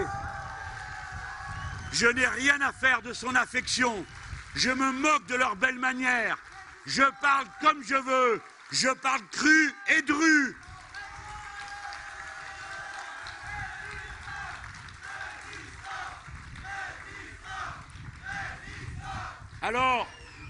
Je n'ai rien à faire de son affection. Je me moque de leurs belles manières. Je parle comme je veux. Je parle cru et dru. Alors,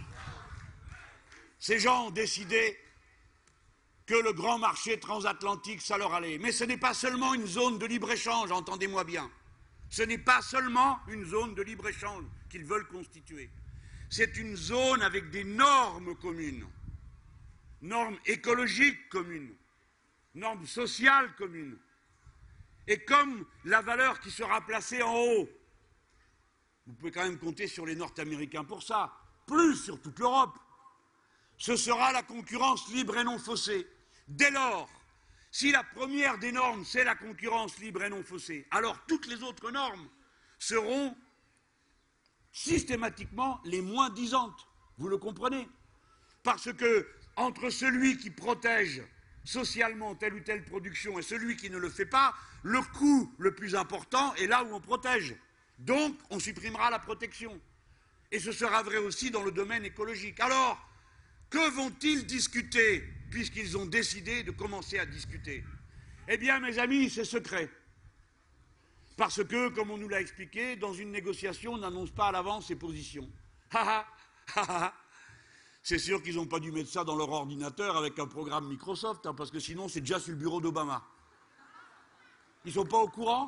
ces gens ont décidé que le grand marché transatlantique, ça leur allait. Mais ce n'est pas seulement une zone de libre-échange, entendez-moi bien. Ce n'est pas seulement une zone de libre-échange qu'ils veulent constituer. C'est une zone avec des normes communes, normes écologiques communes, normes sociales communes. Et comme la valeur qui sera placée en haut, vous pouvez quand même compter sur les Nord-Américains pour ça, plus sur toute l'Europe, ce sera la concurrence libre et non faussée. Dès lors, si la première des normes, c'est la concurrence libre et non faussée, alors toutes les autres normes seront systématiquement les moins disantes. Vous le comprenez? Parce que entre celui qui protège socialement telle ou telle production et celui qui ne le fait pas, le coût le plus important est là où on protège. Donc, on supprimera la protection. Et ce sera vrai aussi dans le domaine écologique. Alors, que vont-ils discuter, puisqu'ils ont décidé de commencer à discuter? Eh bien, mes amis, c'est secret. Parce que, comme on nous l'a expliqué, dans une négociation, on n'annonce pas à l'avance ses positions. C'est sûr qu'ils n'ont pas dû mettre ça dans leur ordinateur avec un programme Microsoft, parce que sinon, c'est déjà sur le bureau d'Obama. Ils ne sont pas au courant?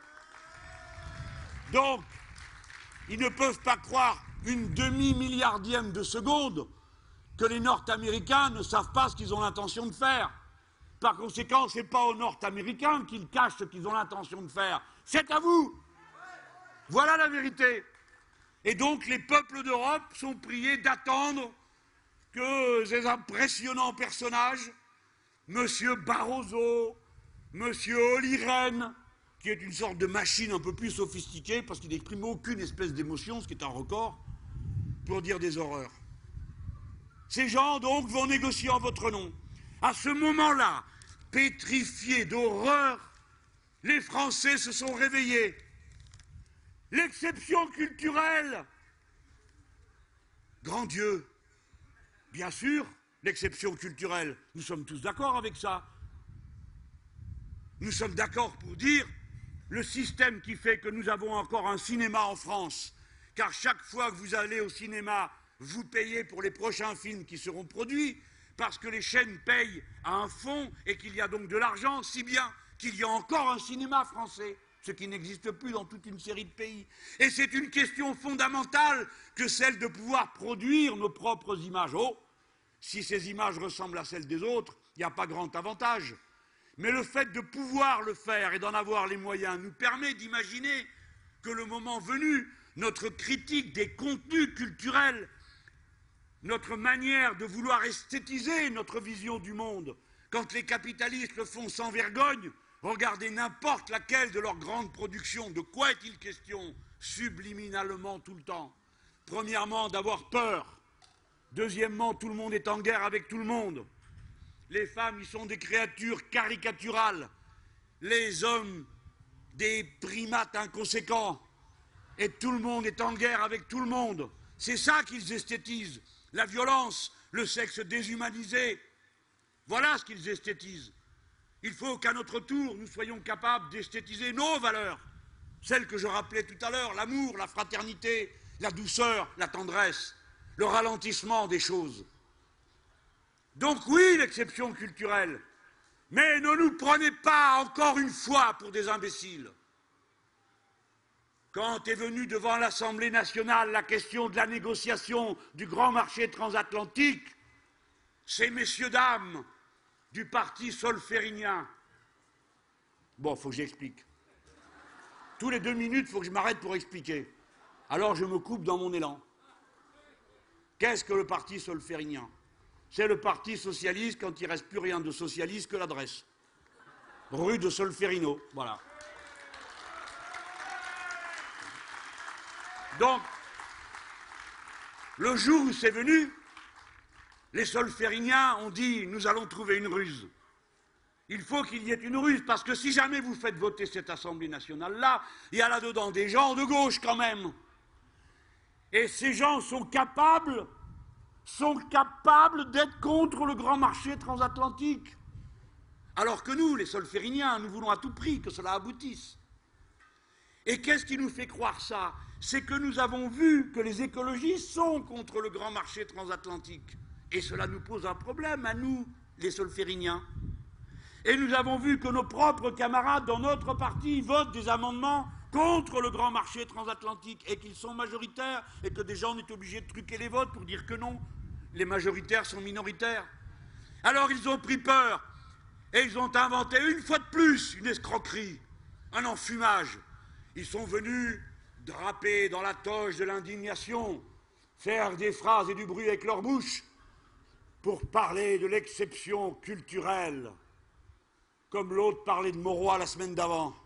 Donc, ils ne peuvent pas croire une demi-milliardième de seconde que les Nord-Américains ne savent pas ce qu'ils ont l'intention de faire. Par conséquent, ce n'est pas aux Nord-Américains qu'ils cachent ce qu'ils ont l'intention de faire. C'est à vous. Voilà la vérité. Et donc, les peuples d'Europe sont priés d'attendre que ces impressionnants personnages, M. Barroso, M. Olli Rehn, qui est une sorte de machine un peu plus sophistiquée, parce qu'il n'exprime aucune espèce d'émotion, ce qui est un record, pour dire des horreurs. Ces gens, donc, vont négocier en votre nom. À ce moment-là, pétrifiés d'horreur, les Français se sont réveillés. L'exception culturelle. Grand Dieu. Bien sûr, l'exception culturelle. Nous sommes tous d'accord avec ça. Nous sommes d'accord pour dire le système qui fait que nous avons encore un cinéma en France, car chaque fois que vous allez au cinéma, vous payez pour les prochains films qui seront produits, parce que les chaînes payent à un fonds et qu'il y a donc de l'argent, si bien qu'il y a encore un cinéma français, ce qui n'existe plus dans toute une série de pays. Et c'est une question fondamentale que celle de pouvoir produire nos propres images. Oh, si ces images ressemblent à celles des autres, il n'y a pas grand avantage. Mais le fait de pouvoir le faire et d'en avoir les moyens nous permet d'imaginer que le moment venu, notre critique des contenus culturels, notre manière de vouloir esthétiser notre vision du monde, quand les capitalistes le font sans vergogne, regardez n'importe laquelle de leurs grandes productions, de quoi est-il question? Subliminalement tout le temps. Premièrement, d'avoir peur. Deuxièmement, tout le monde est en guerre avec tout le monde. Les femmes, ils sont des créatures caricaturales. Les hommes, des primates inconséquents. Et tout le monde est en guerre avec tout le monde. C'est ça qu'ils esthétisent. La violence, le sexe déshumanisé. Voilà ce qu'ils esthétisent. Il faut qu'à notre tour, nous soyons capables d'esthétiser nos valeurs. Celles que je rappelais tout à l'heure, l'amour, la fraternité, la douceur, la tendresse, le ralentissement des choses. Donc oui, l'exception culturelle, mais ne nous prenez pas encore une fois pour des imbéciles. Quand est venue devant l'Assemblée nationale la question de la négociation du grand marché transatlantique, ces messieurs-dames du parti solférinien Bon, il faut que j'explique. Tous les 2 minutes, il faut que je m'arrête pour expliquer. Alors je me coupe dans mon élan. Qu'est-ce que le parti solférinien? C'est le parti socialiste quand il ne reste plus rien de socialiste que l'adresse. Rue de Solferino, voilà. Donc, le jour où c'est venu, les solfériniens ont dit « nous allons trouver une ruse ». Il faut qu'il y ait une ruse, parce que si jamais vous faites voter cette Assemblée nationale-là, il y a là-dedans des gens de gauche quand même. Et ces gens sont capables d'être contre le grand marché transatlantique. Alors que nous, les solfériniens, nous voulons à tout prix que cela aboutisse. Et qu'est-ce qui nous fait croire ça? C'est que nous avons vu que les écologistes sont contre le grand marché transatlantique. Et cela nous pose un problème à nous, les solfériniens. Et nous avons vu que nos propres camarades dans notre parti votent des amendements contre le grand marché transatlantique et qu'ils sont majoritaires et que des gens sont obligés de truquer les votes pour dire que non, les majoritaires sont minoritaires. Alors ils ont pris peur et ils ont inventé une fois de plus une escroquerie, un enfumage. Ils sont venus draper dans la toge de l'indignation, faire des phrases et du bruit avec leur bouche pour parler de l'exception culturelle, comme l'autre parlait de Mauroy la semaine d'avant.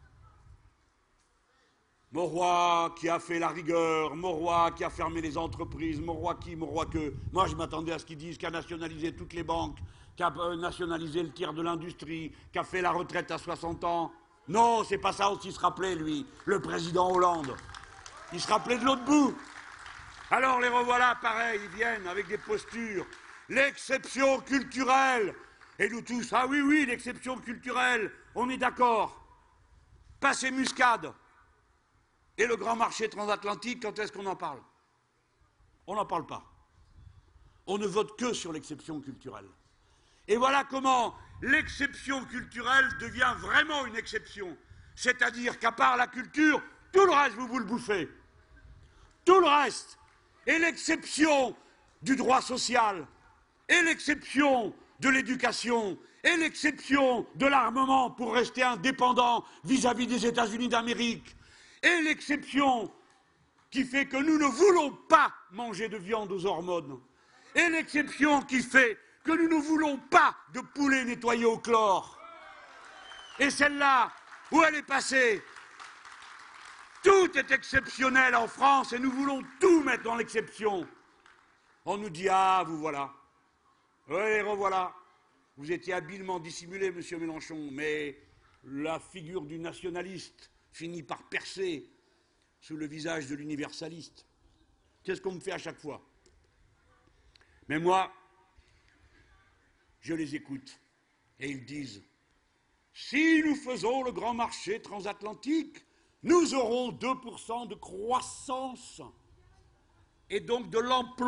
Mauroy qui a fait la rigueur, Mauroy qui a fermé les entreprises, Mauroy qui, Mauroy que. Moi, je m'attendais à ce qu'ils disent qu'il a nationalisé toutes les banques, qu'il a nationalisé le tiers de l'industrie, qu'il a fait la retraite à 60 ans. Non, c'est pas ça dont il se rappelait, lui, le président Hollande. Il se rappelait de l'autre bout. Alors les revoilà, pareil, ils viennent avec des postures. L'exception culturelle. Et nous tous, ah oui, oui, l'exception culturelle, on est d'accord. Passez Muscade. Et le grand marché transatlantique, quand est-ce qu'on en parle? On n'en parle pas. On ne vote que sur l'exception culturelle. Et voilà comment l'exception culturelle devient vraiment une exception. C'est-à-dire qu'à part la culture, tout le reste, vous le bouffez. Tout le reste. Et l'exception du droit social, et l'exception de l'éducation, et l'exception de l'armement pour rester indépendant vis-à-vis des États-Unis d'Amérique, et l'exception qui fait que nous ne voulons pas manger de viande aux hormones, et l'exception qui fait que nous ne voulons pas de poulet nettoyé au chlore. Et celle-là, où elle est passée? Tout est exceptionnel en France et nous voulons tout mettre dans l'exception. On nous dit, ah, vous voilà. Oui, les revoilà. Vous étiez habilement dissimulé, monsieur Mélenchon, mais la figure du nationaliste finit par percer sous le visage de l'universaliste. C'est ce qu'on me fait à chaque fois. Mais moi, je les écoute et ils disent « Si nous faisons le grand marché transatlantique, nous aurons 2% de croissance et donc de l'emploi. »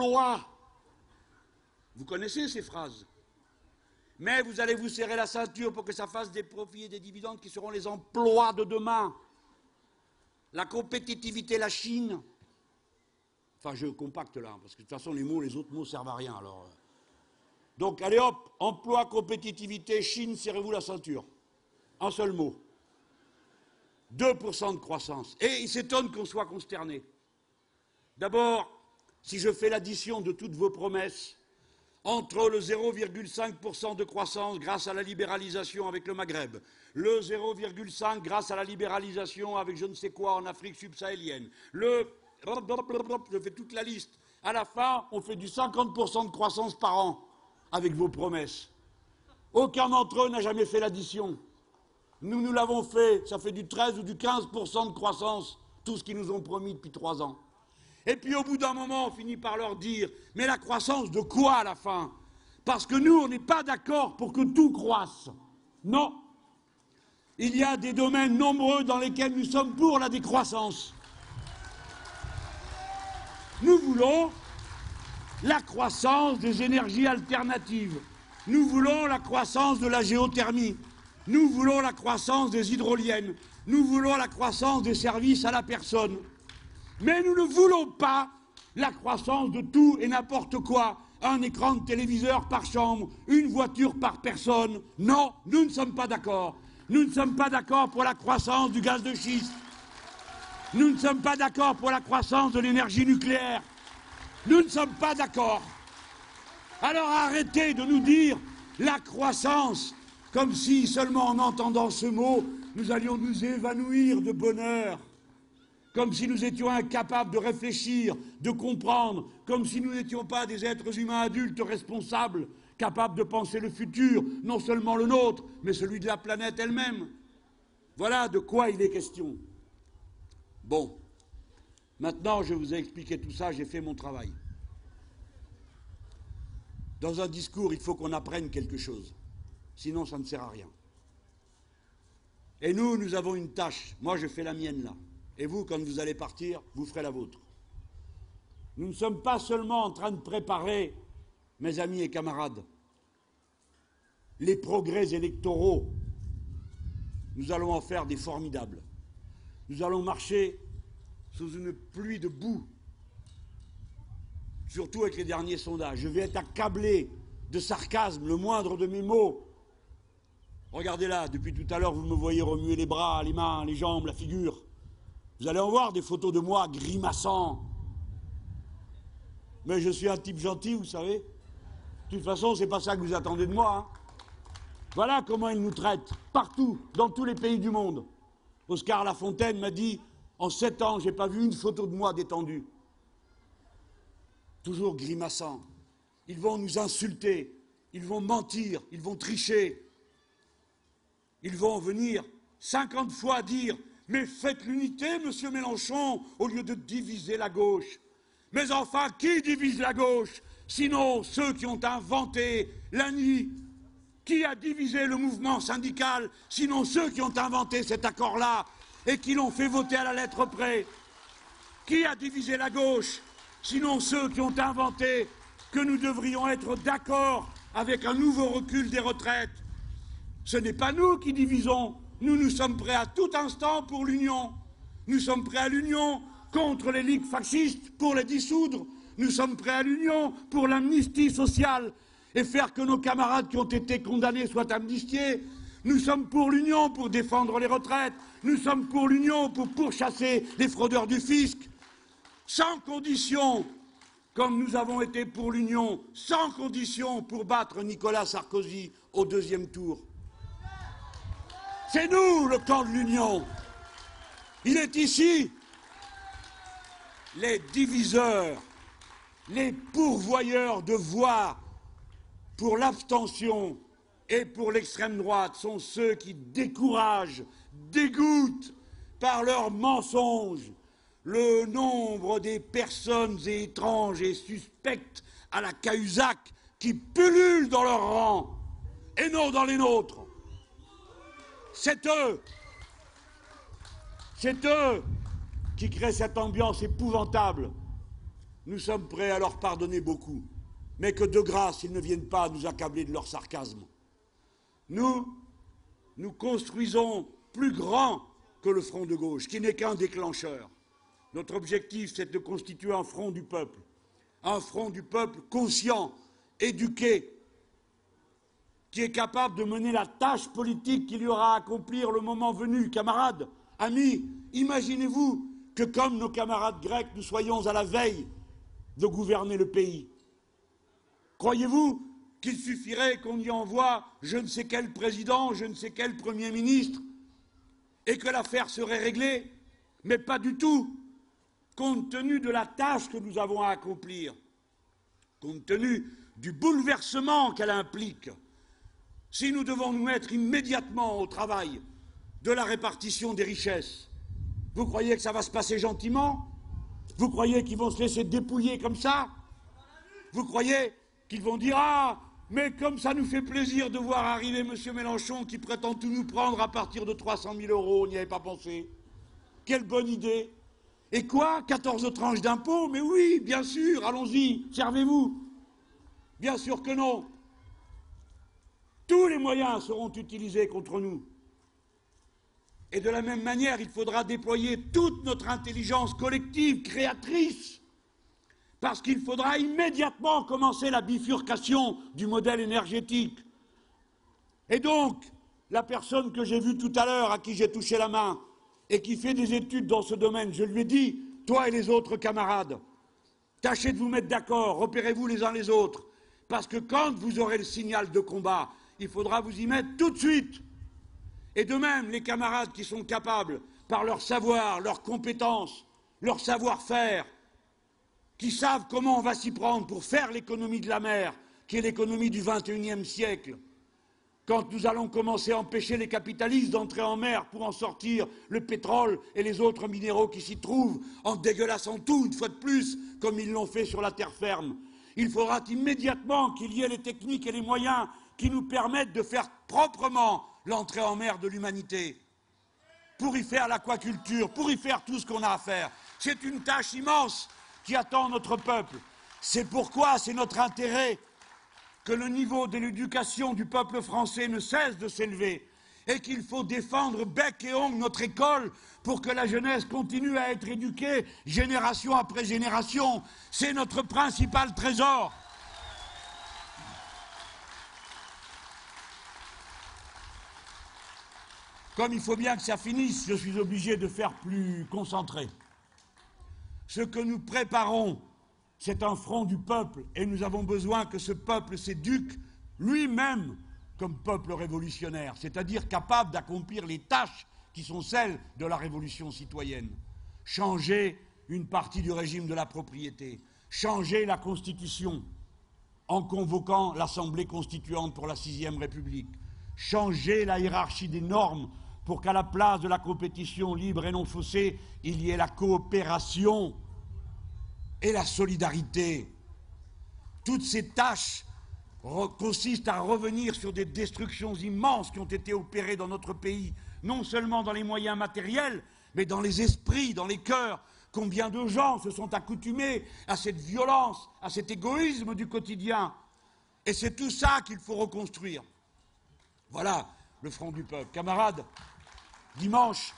Vous connaissez ces phrases. Mais vous allez vous serrer la ceinture pour que ça fasse des profits et des dividendes qui seront les emplois de demain. La compétitivité, la Chine. Enfin, je compacte là, parce que de toute façon, les autres mots servent à rien. Alors. Donc, allez hop, emploi, compétitivité, Chine, serrez-vous la ceinture. Un seul mot. 2% de croissance. Et il s'étonne qu'on soit consterné. D'abord, si je fais l'addition de toutes vos promesses, entre le 0,5% de croissance grâce à la libéralisation avec le Maghreb, le 0,5 grâce à la libéralisation avec je ne sais quoi en Afrique subsahélienne, je fais toute la liste. À la fin, on fait du 50% de croissance par an avec vos promesses. Aucun d'entre eux n'a jamais fait l'addition. Nous l'avons fait, ça fait du 13 ou du 15% de croissance, tout ce qu'ils nous ont promis depuis 3 ans. Et puis au bout d'un moment, on finit par leur dire « Mais la croissance de quoi à la fin ?» Parce que nous, on n'est pas d'accord pour que tout croisse. Non. Il y a des domaines nombreux dans lesquels nous sommes pour la décroissance. Nous voulons la croissance des énergies alternatives. Nous voulons la croissance de la géothermie. Nous voulons la croissance des hydroliennes. Nous voulons la croissance des services à la personne. Mais nous ne voulons pas la croissance de tout et n'importe quoi. Un écran de téléviseur par chambre, une voiture par personne. Non, nous ne sommes pas d'accord. Nous ne sommes pas d'accord pour la croissance du gaz de schiste. Nous ne sommes pas d'accord pour la croissance de l'énergie nucléaire. Nous ne sommes pas d'accord. Alors arrêtez de nous dire la croissance, comme si seulement en entendant ce mot, nous allions nous évanouir de bonheur. Comme si nous étions incapables de réfléchir, de comprendre, comme si nous n'étions pas des êtres humains adultes responsables, capables de penser le futur, non seulement le nôtre, mais celui de la planète elle-même. Voilà de quoi il est question. Bon, maintenant je vous ai expliqué tout ça, j'ai fait mon travail. Dans un discours, il faut qu'on apprenne quelque chose, sinon ça ne sert à rien. Et nous avons une tâche, moi je fais la mienne là. Et vous, quand vous allez partir, vous ferez la vôtre. Nous ne sommes pas seulement en train de préparer, mes amis et camarades, les progrès électoraux. Nous allons en faire des formidables. Nous allons marcher sous une pluie de boue, surtout avec les derniers sondages. Je vais être accablé de sarcasme, le moindre de mes mots. Regardez là, depuis tout à l'heure, vous me voyez remuer les bras, les mains, les jambes, la figure. Vous allez en voir des photos de moi grimaçant. Mais je suis un type gentil, vous savez. De toute façon, c'est pas ça que vous attendez de moi. Hein. Voilà comment ils nous traitent, partout, dans tous les pays du monde. Oscar Lafontaine m'a dit, en 7 ans, j'ai pas vu une photo de moi détendue. Toujours grimaçant. Ils vont nous insulter, ils vont mentir, ils vont tricher. Ils vont venir 50 fois dire « Mais faites l'unité, monsieur Mélenchon, au lieu de diviser la gauche. » Mais enfin, qui divise la gauche? Sinon ceux qui ont inventé l'ANI. Qui a divisé le mouvement syndical? Sinon ceux qui ont inventé cet accord-là et qui l'ont fait voter à la lettre près. Qui a divisé la gauche? Sinon ceux qui ont inventé que nous devrions être d'accord avec un nouveau recul des retraites. Ce n'est pas nous qui divisons. Nous sommes prêts à tout instant pour l'union. Nous sommes prêts à l'union contre les ligues fascistes pour les dissoudre. Nous sommes prêts à l'union pour l'amnistie sociale et faire que nos camarades qui ont été condamnés soient amnistiés. Nous sommes pour l'union pour défendre les retraites. Nous sommes pour l'union pour pourchasser les fraudeurs du fisc. Sans condition, comme nous avons été pour l'union, sans condition pour battre Nicolas Sarkozy au 2e tour. C'est nous, le camp de l'Union. Il est ici. Les diviseurs, les pourvoyeurs de voix pour l'abstention et pour l'extrême droite sont ceux qui découragent, dégoûtent par leurs mensonges le nombre des personnes étranges et suspectes à la Cahuzac qui pullulent dans leurs rangs et non dans les nôtres. C'est eux qui créent cette ambiance épouvantable. Nous sommes prêts à leur pardonner beaucoup, mais que de grâce, ils ne viennent pas nous accabler de leur sarcasme. Nous construisons plus grand que le front de gauche, qui n'est qu'un déclencheur. Notre objectif, c'est de constituer un front du peuple conscient, éduqué, qui est capable de mener la tâche politique qu'il y aura à accomplir le moment venu. Camarades, amis, imaginez-vous que comme nos camarades grecs, nous soyons à la veille de gouverner le pays. Croyez-vous qu'il suffirait qu'on y envoie je ne sais quel président, je ne sais quel Premier ministre, et que l'affaire serait réglée? Mais pas du tout. Compte tenu de la tâche que nous avons à accomplir, compte tenu du bouleversement qu'elle implique, si nous devons nous mettre immédiatement au travail de la répartition des richesses, vous croyez que ça va se passer gentiment? Vous croyez qu'ils vont se laisser dépouiller comme ça? Vous croyez qu'ils vont dire « Ah, mais comme ça nous fait plaisir de voir arriver M. Mélenchon qui prétend tout nous prendre à partir de 300 000 €, on n'y avait pas pensé. Quelle bonne idée! Et quoi? 14 tranches d'impôts? Mais oui, bien sûr, allons-y, servez-vous. » Bien sûr que non. Tous les moyens seront utilisés contre nous. Et de la même manière, il faudra déployer toute notre intelligence collective, créatrice, parce qu'il faudra immédiatement commencer la bifurcation du modèle énergétique. Et donc, La personne que j'ai vue tout à l'heure, à qui j'ai touché la main, et qui fait des études dans ce domaine, je lui ai dit, toi et les autres camarades, tâchez de vous mettre d'accord, repérez-vous les uns les autres, parce que quand vous aurez le signal de combat, il faudra vous y mettre tout de suite. Et de même, les camarades qui sont capables, par leur savoir, leurs compétences, leur savoir-faire, qui savent comment on va s'y prendre pour faire l'économie de la mer, qui est l'économie du XXIe siècle, quand nous allons commencer à empêcher les capitalistes d'entrer en mer pour en sortir le pétrole et les autres minéraux qui s'y trouvent, en dégueulassant tout, une fois de plus, comme ils l'ont fait sur la terre ferme. Il faudra immédiatement qu'il y ait les techniques et les moyens qui nous permettent de faire proprement l'entrée en mer de l'humanité, pour y faire l'aquaculture, pour y faire tout ce qu'on a à faire. C'est une tâche immense qui attend notre peuple. C'est pourquoi c'est notre intérêt que le niveau de l'éducation du peuple français ne cesse de s'élever et qu'il faut défendre bec et ongle notre école pour que la jeunesse continue à être éduquée génération après génération. C'est notre principal trésor. Comme il faut bien que ça finisse, je suis obligé de faire plus concentré. Ce que nous préparons, c'est un front du peuple, et nous avons besoin que ce peuple s'éduque lui-même comme peuple révolutionnaire, c'est-à-dire capable d'accomplir les tâches qui sont celles de la révolution citoyenne. Changer une partie du régime de la propriété, changer la Constitution en convoquant l'Assemblée constituante pour la 6e République, changer la hiérarchie des normes pour qu'à la place de la compétition libre et non faussée, il y ait la coopération et la solidarité. Toutes ces tâches consistent à revenir sur des destructions immenses qui ont été opérées dans notre pays, non seulement dans les moyens matériels, mais dans les esprits, dans les cœurs. Combien de gens se sont accoutumés à cette violence, à cet égoïsme du quotidien. Et c'est tout ça qu'il faut reconstruire. Voilà le front du peuple. Camarades, dimanche,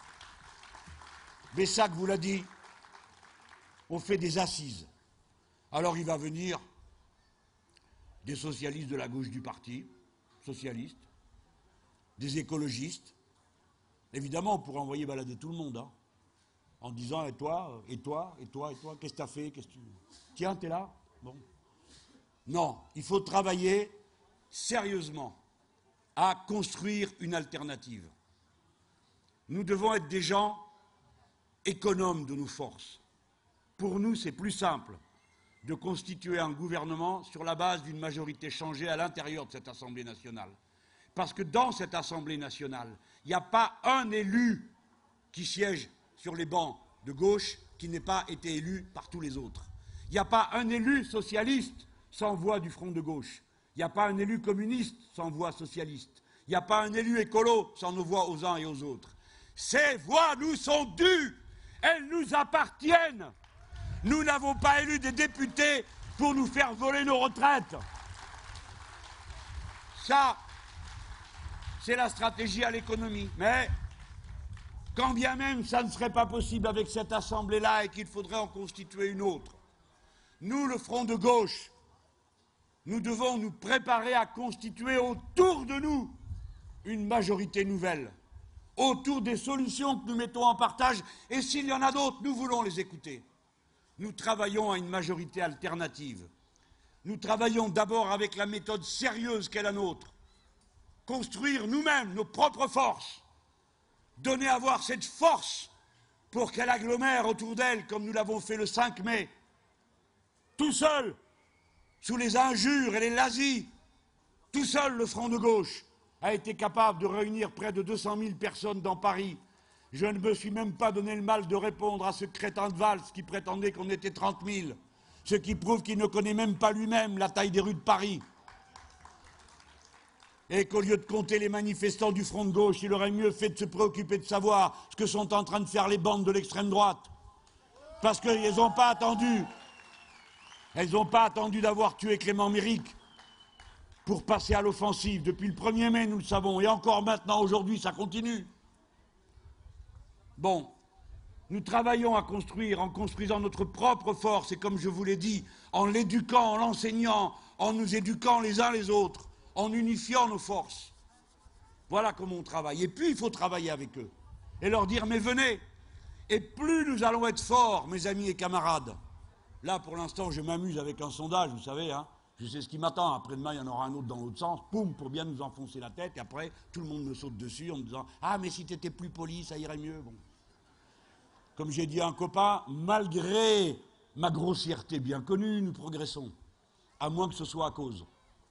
Bessac vous l'a dit, on fait des assises. Alors il va venir des socialistes de la gauche du parti, socialistes, des écologistes. Évidemment, on pourrait envoyer balader tout le monde, hein, en disant « Et toi, et toi, et toi, et toi, qu'est-ce que tu as fait, qu'est-ce que tu... Tiens, t'es là ?» Bon. Non, il faut travailler sérieusement à construire une alternative. Nous devons être des gens économes de nos forces. Pour nous, c'est plus simple de constituer un gouvernement sur la base d'une majorité changée à l'intérieur de cette Assemblée nationale. Parce que dans cette Assemblée nationale, il n'y a pas un élu qui siège sur les bancs de gauche qui n'ait pas été élu par tous les autres. Il n'y a pas un élu socialiste sans voix du front de gauche. Il n'y a pas un élu communiste sans voix socialiste. Il n'y a pas un élu écolo sans nos voix aux uns et aux autres. Ces voix nous sont dues. Elles nous appartiennent. Nous n'avons pas élu des députés pour nous faire voler nos retraites. Ça, c'est la stratégie à l'économie. Mais quand bien même ça ne serait pas possible avec cette Assemblée-là et qu'il faudrait en constituer une autre, nous, le Front de gauche, nous devons nous préparer à constituer autour de nous une majorité nouvelle, autour des solutions que nous mettons en partage, et s'il y en a d'autres, nous voulons les écouter. Nous travaillons à une majorité alternative. Nous travaillons d'abord avec la méthode sérieuse qu'est la nôtre. Construire nous-mêmes nos propres forces. Donner à voir cette force pour qu'elle agglomère autour d'elle, comme nous l'avons fait le 5 mai. Tout seul, sous les injures et les lazis, tout seul le Front de gauche a été capable de réunir près de 200 000 personnes dans Paris. Je ne me suis même pas donné le mal de répondre à ce crétin de Valls qui prétendait qu'on était 30 000, ce qui prouve qu'il ne connaît même pas lui-même la taille des rues de Paris. Et qu'au lieu de compter les manifestants du Front de gauche, il aurait mieux fait de se préoccuper de savoir ce que sont en train de faire les bandes de l'extrême droite. Parce qu'elles n'ont pas attendu. Elles n'ont pas attendu d'avoir tué Clément Méric pour passer à l'offensive. Depuis le 1er mai, nous le savons, et encore maintenant, aujourd'hui, ça continue. Bon, nous travaillons à construire, en construisant notre propre force, et comme je vous l'ai dit, en l'éduquant, en l'enseignant, en nous éduquant les uns les autres, en unifiant nos forces. Voilà comment on travaille. Et puis, il faut travailler avec eux. Et leur dire, mais venez. Et plus nous allons être forts, mes amis et camarades. Là, pour l'instant, je m'amuse avec un sondage, vous savez, hein. Je sais ce qui m'attend. Après-demain, il y en aura un autre dans l'autre sens. Poum, pour bien nous enfoncer la tête. Et après, tout le monde me saute dessus en me disant, ah, mais si tu étais plus poli, ça irait mieux. Bon. Comme j'ai dit à un copain, malgré ma grossièreté bien connue, nous progressons. À moins que ce soit à cause.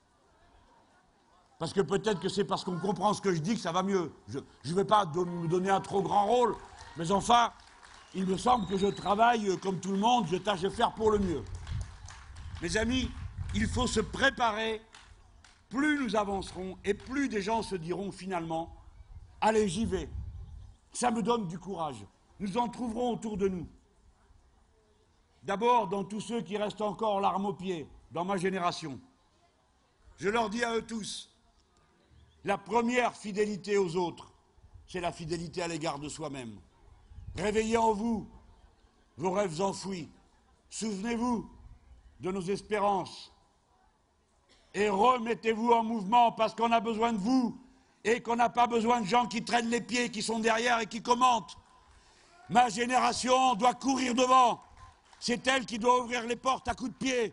Parce que peut-être que c'est parce qu'on comprend ce que je dis que ça va mieux. Je ne vais pas me donner un trop grand rôle, mais enfin, il me semble que je travaille comme tout le monde, je tâche de faire pour le mieux. Mes amis, il faut se préparer. Plus nous avancerons et plus des gens se diront finalement, allez, j'y vais. Ça me donne du courage. Nous en trouverons autour de nous. D'abord, dans tous ceux qui restent encore l'arme au pied, dans ma génération. Je leur dis à eux tous, la première fidélité aux autres, c'est la fidélité à l'égard de soi-même. Réveillez en vous vos rêves enfouis. Souvenez-vous de nos espérances. Et remettez-vous en mouvement parce qu'on a besoin de vous et qu'on n'a pas besoin de gens qui traînent les pieds, qui sont derrière et qui commentent. Ma génération doit courir devant. C'est elle qui doit ouvrir les portes à coups de pied.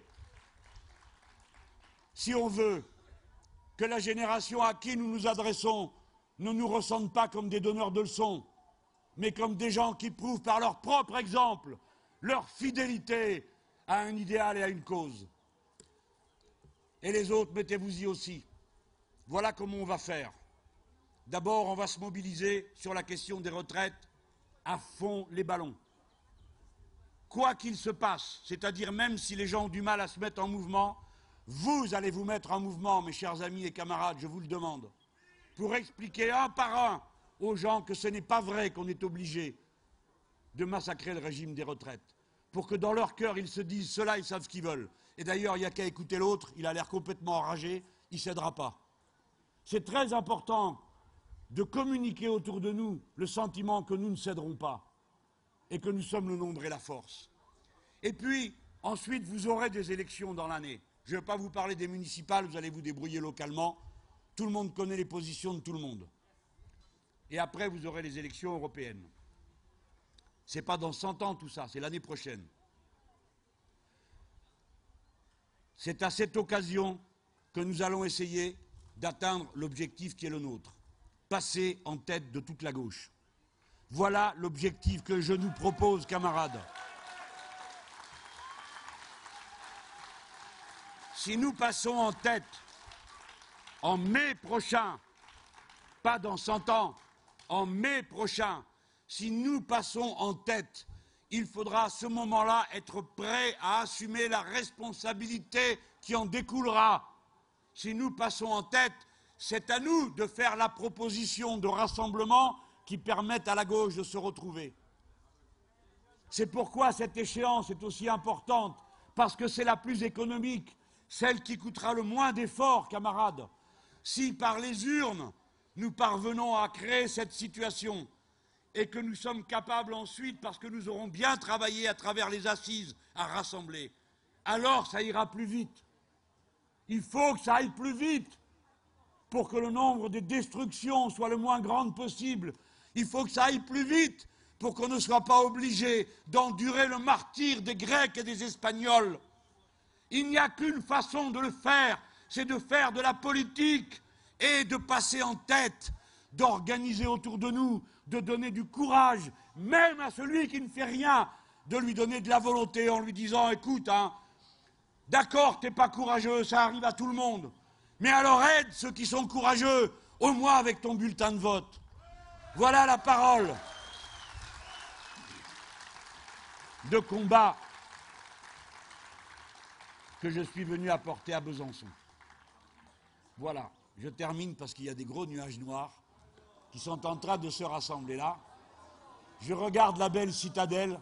Si on veut que la génération à qui nous nous adressons ne nous ressente pas comme des donneurs de leçons, mais comme des gens qui prouvent par leur propre exemple leur fidélité à un idéal et à une cause. Et les autres, mettez-vous-y aussi. Voilà comment on va faire. D'abord, on va se mobiliser sur la question des retraites à fond les ballons. Quoi qu'il se passe, c'est-à-dire même si les gens ont du mal à se mettre en mouvement, vous allez vous mettre en mouvement, mes chers amis et camarades, je vous le demande, pour expliquer un par un aux gens que ce n'est pas vrai qu'on est obligé de massacrer le régime des retraites, pour que dans leur cœur ils se disent, ceux-là ils savent ce qu'ils veulent. Et d'ailleurs, il n'y a qu'à écouter l'autre, il a l'air complètement enragé, il ne cédera pas. C'est très important de communiquer autour de nous le sentiment que nous ne céderons pas et que nous sommes le nombre et la force. Et puis, ensuite, vous aurez des élections dans l'année. Je ne vais pas vous parler des municipales, vous allez vous débrouiller localement. Tout le monde connaît les positions de tout le monde. Et après, vous aurez les élections européennes. Ce n'est pas dans 100 ans tout ça, c'est l'année prochaine. C'est à cette occasion que nous allons essayer d'atteindre l'objectif qui est le nôtre. Passer en tête de toute la gauche. Voilà l'objectif que je nous propose, camarades. Si nous passons en tête en mai prochain, pas dans 100 ans, en mai prochain, si nous passons en tête, il faudra à ce moment-là être prêt à assumer la responsabilité qui en découlera. Si nous passons en tête, c'est à nous de faire la proposition de rassemblement qui permette à la gauche de se retrouver. C'est pourquoi cette échéance est aussi importante, parce que c'est la plus économique, celle qui coûtera le moins d'efforts, camarades. Si par les urnes, nous parvenons à créer cette situation et que nous sommes capables ensuite, parce que nous aurons bien travaillé à travers les assises, à rassembler, alors ça ira plus vite. Il faut que ça aille plus vite pour que le nombre de destructions soit le moins grand possible. Il faut que ça aille plus vite pour qu'on ne soit pas obligé d'endurer le martyre des Grecs et des Espagnols. Il n'y a qu'une façon de le faire, c'est de faire de la politique et de passer en tête, d'organiser autour de nous, de donner du courage, même à celui qui ne fait rien, de lui donner de la volonté en lui disant, écoute, d'accord, t'es pas courageux, ça arrive à tout le monde, mais alors aide ceux qui sont courageux, au moins avec ton bulletin de vote. Voilà la parole de combat que je suis venu apporter à Besançon. Voilà, je termine parce qu'il y a des gros nuages noirs qui sont en train de se rassembler là. Je regarde la belle citadelle.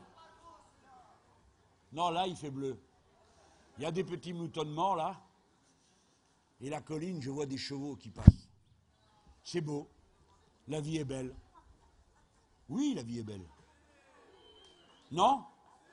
Non, là, il fait bleu. Il y a des petits moutonnements là. Et la colline, je vois des chevaux qui passent. C'est beau. La vie est belle. Oui, la vie est belle. Non ?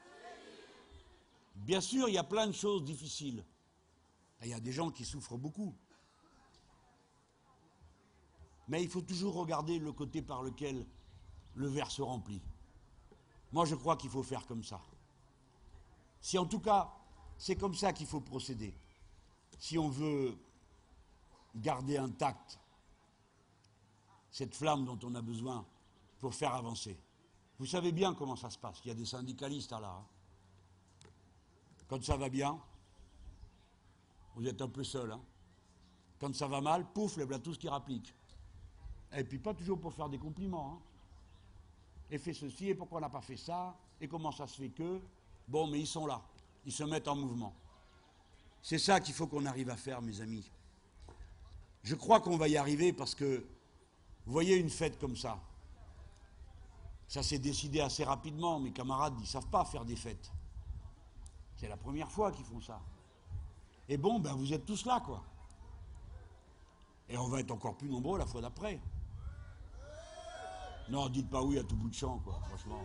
Bien sûr, il y a plein de choses difficiles. Il y a des gens qui souffrent beaucoup. Mais il faut toujours regarder le côté par lequel le verre se remplit. Moi, je crois qu'il faut faire comme ça. Si en tout cas, c'est comme ça qu'il faut procéder. Si on veut garder intacte cette flamme dont on a besoin pour faire avancer. Vous savez bien comment ça se passe. Il y a des syndicalistes là. Hein. Quand ça va bien, vous êtes un peu seul. Hein. Quand ça va mal, pouf, les voilà tous qui rappliquent. Et puis pas toujours pour faire des compliments. Hein. Et fait ceci, et pourquoi on n'a pas fait ça, et comment ça se fait que... Bon, mais ils sont là, ils se mettent en mouvement. C'est ça qu'il faut qu'on arrive à faire, mes amis. Je crois qu'on va y arriver parce que, vous voyez une fête comme ça s'est décidé assez rapidement. Mes camarades, ils ne savent pas faire des fêtes. C'est la première fois qu'ils font ça. Et bon, ben vous êtes tous là, quoi. Et on va être encore plus nombreux la fois d'après. Non, dites pas oui à tout bout de champ, quoi, franchement.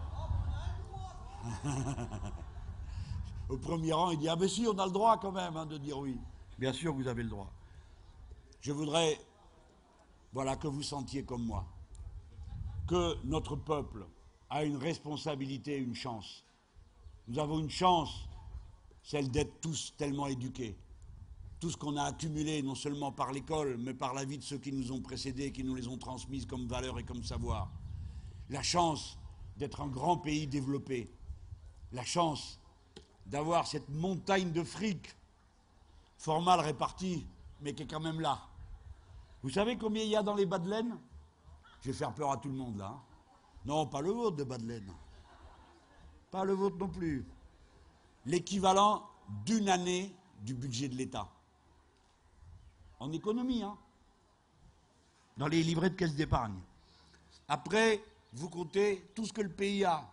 Au premier rang, il dit « Ah ben si, on a le droit quand même hein, de dire oui. » Bien sûr, vous avez le droit. Je voudrais, voilà, que vous sentiez comme moi, que notre peuple a une responsabilité, une chance. Nous avons une chance, celle d'être tous tellement éduqués. Tout ce qu'on a accumulé, non seulement par l'école, mais par la vie de ceux qui nous ont précédés, qui nous les ont transmises comme valeurs et comme savoir. La chance d'être un grand pays développé. La chance d'avoir cette montagne de fric, fort mal répartie, mais qui est quand même là. Vous savez combien il y a dans les bas de laine? Je vais faire peur à tout le monde là. Hein. Non, pas le vôtre de bas de laine. Pas le vôtre non plus. L'équivalent d'une année du budget de l'État. En économie, hein. Dans les livrets de caisse d'épargne. Après, vous comptez tout ce que le pays a.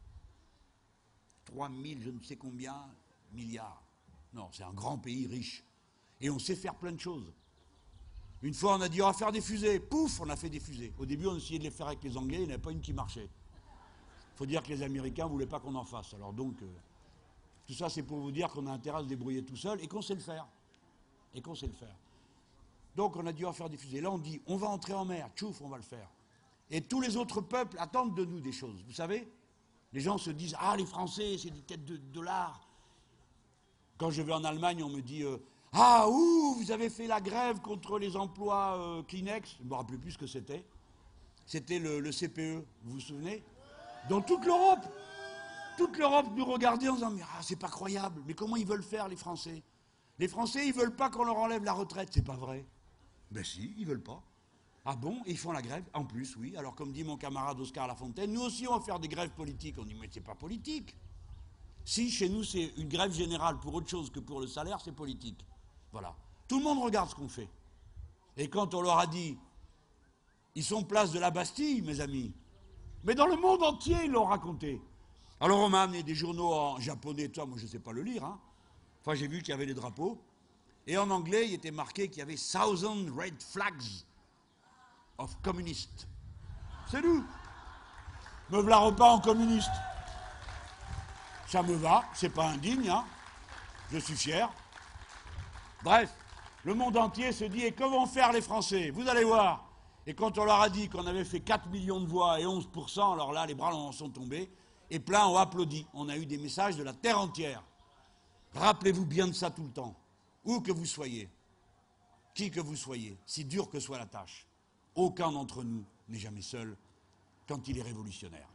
3000, je ne sais combien, milliards. Non, c'est un grand pays riche. Et on sait faire plein de choses. Une fois, on a dit, on va faire des fusées. Pouf, on a fait des fusées. Au début, on essayait de les faire avec les Anglais, il n'y en avait pas une qui marchait. Il faut dire que les Américains ne voulaient pas qu'on en fasse. Alors donc, tout ça, c'est pour vous dire qu'on a intérêt à se débrouiller tout seul et qu'on sait le faire. Et qu'on sait le faire. Donc, on a dit, on va faire des fusées. Là, on dit, on va entrer en mer. Tchouf, on va le faire. Et tous les autres peuples attendent de nous des choses. Vous savez, les gens se disent, ah, les Français, c'est des têtes de dollars. Quand je vais en Allemagne, on me dit, ah, ouh, vous avez fait la grève contre les emplois Kleenex. Je ne me rappelle plus ce que c'était. C'était le CPE, vous vous souvenez? Dans toute l'Europe nous regardait en disant, mais ah, c'est pas croyable. Mais comment ils veulent faire, les Français? Les Français, ils veulent pas qu'on leur enlève la retraite. C'est pas vrai. Ben si, ils veulent pas. Ah bon? Et ils font la grève? En plus, oui. Alors, comme dit mon camarade Oscar Lafontaine, nous aussi, on va faire des grèves politiques. On dit, mais c'est pas politique. Si, chez nous, c'est une grève générale pour autre chose que pour le salaire, c'est politique. Voilà. Tout le monde regarde ce qu'on fait. Et quand on leur a dit, ils sont place de la Bastille, mes amis, mais dans le monde entier, ils l'ont raconté. Alors, on m'a amené des journaux en japonais, tout ça, moi, je ne sais pas le lire, hein. Enfin, j'ai vu qu'il y avait les drapeaux. Et en anglais, il était marqué qu'il y avait 1000 red flags of communists. C'est nous. Me v'là pas en communiste. Ça me va, c'est pas indigne, hein. Je suis fier. Bref, le monde entier se dit, et que vont faire les Français? Vous allez voir. Et quand on leur a dit qu'on avait fait 4 millions de voix et 11%, alors là, les bras en sont tombés, et plein ont applaudi. On a eu des messages de la terre entière. Rappelez-vous bien de ça tout le temps. Où que vous soyez, qui que vous soyez, si dur que soit la tâche, aucun d'entre nous n'est jamais seul quand il est révolutionnaire.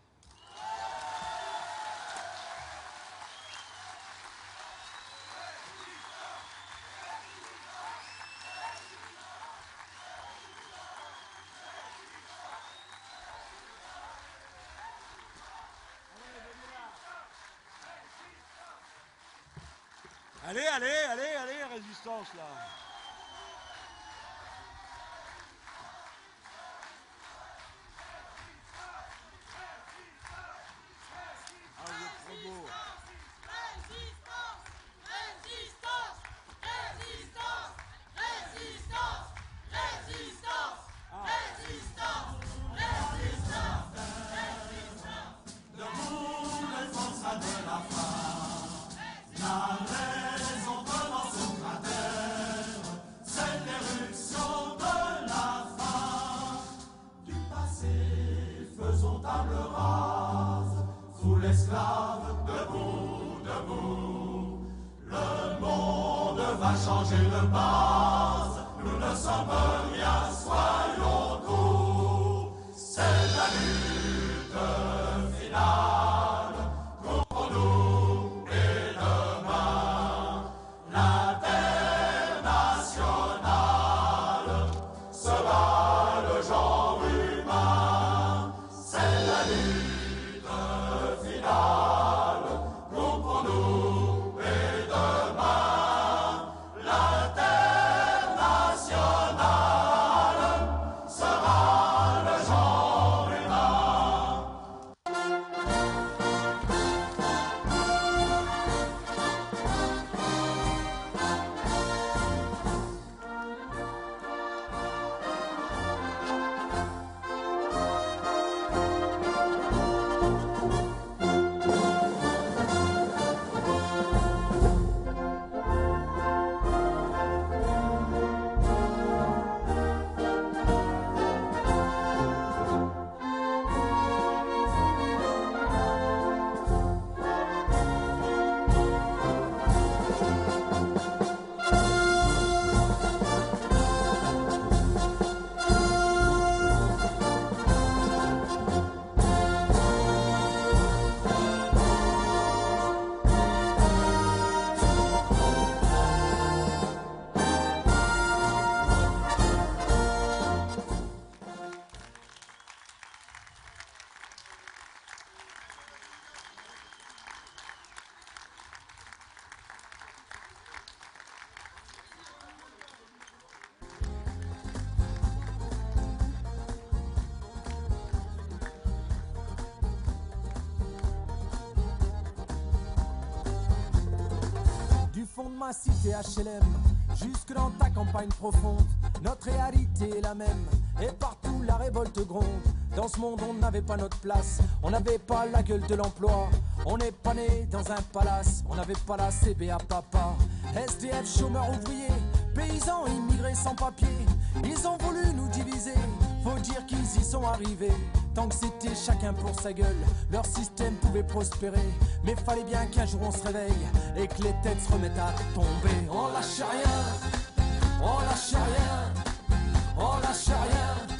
Allez, résistance là. Ah, vous êtes trop beau. fond de ma cité HLM, jusque dans ta campagne profonde, notre réalité est la même, et partout la révolte gronde. Dans ce monde on n'avait pas notre place, on n'avait pas la gueule de l'emploi, on n'est pas né dans un palace, on n'avait pas la CBA papa. SDF, chômeurs ouvriers, paysans immigrés sans papier, ils ont voulu nous diviser, faut dire qu'ils y sont arrivés. Tant que c'était chacun pour sa gueule, leur système pouvait prospérer. Mais fallait bien qu'un jour on se réveille et que les têtes se remettent à tomber. On lâche rien, on lâche rien, on lâche rien.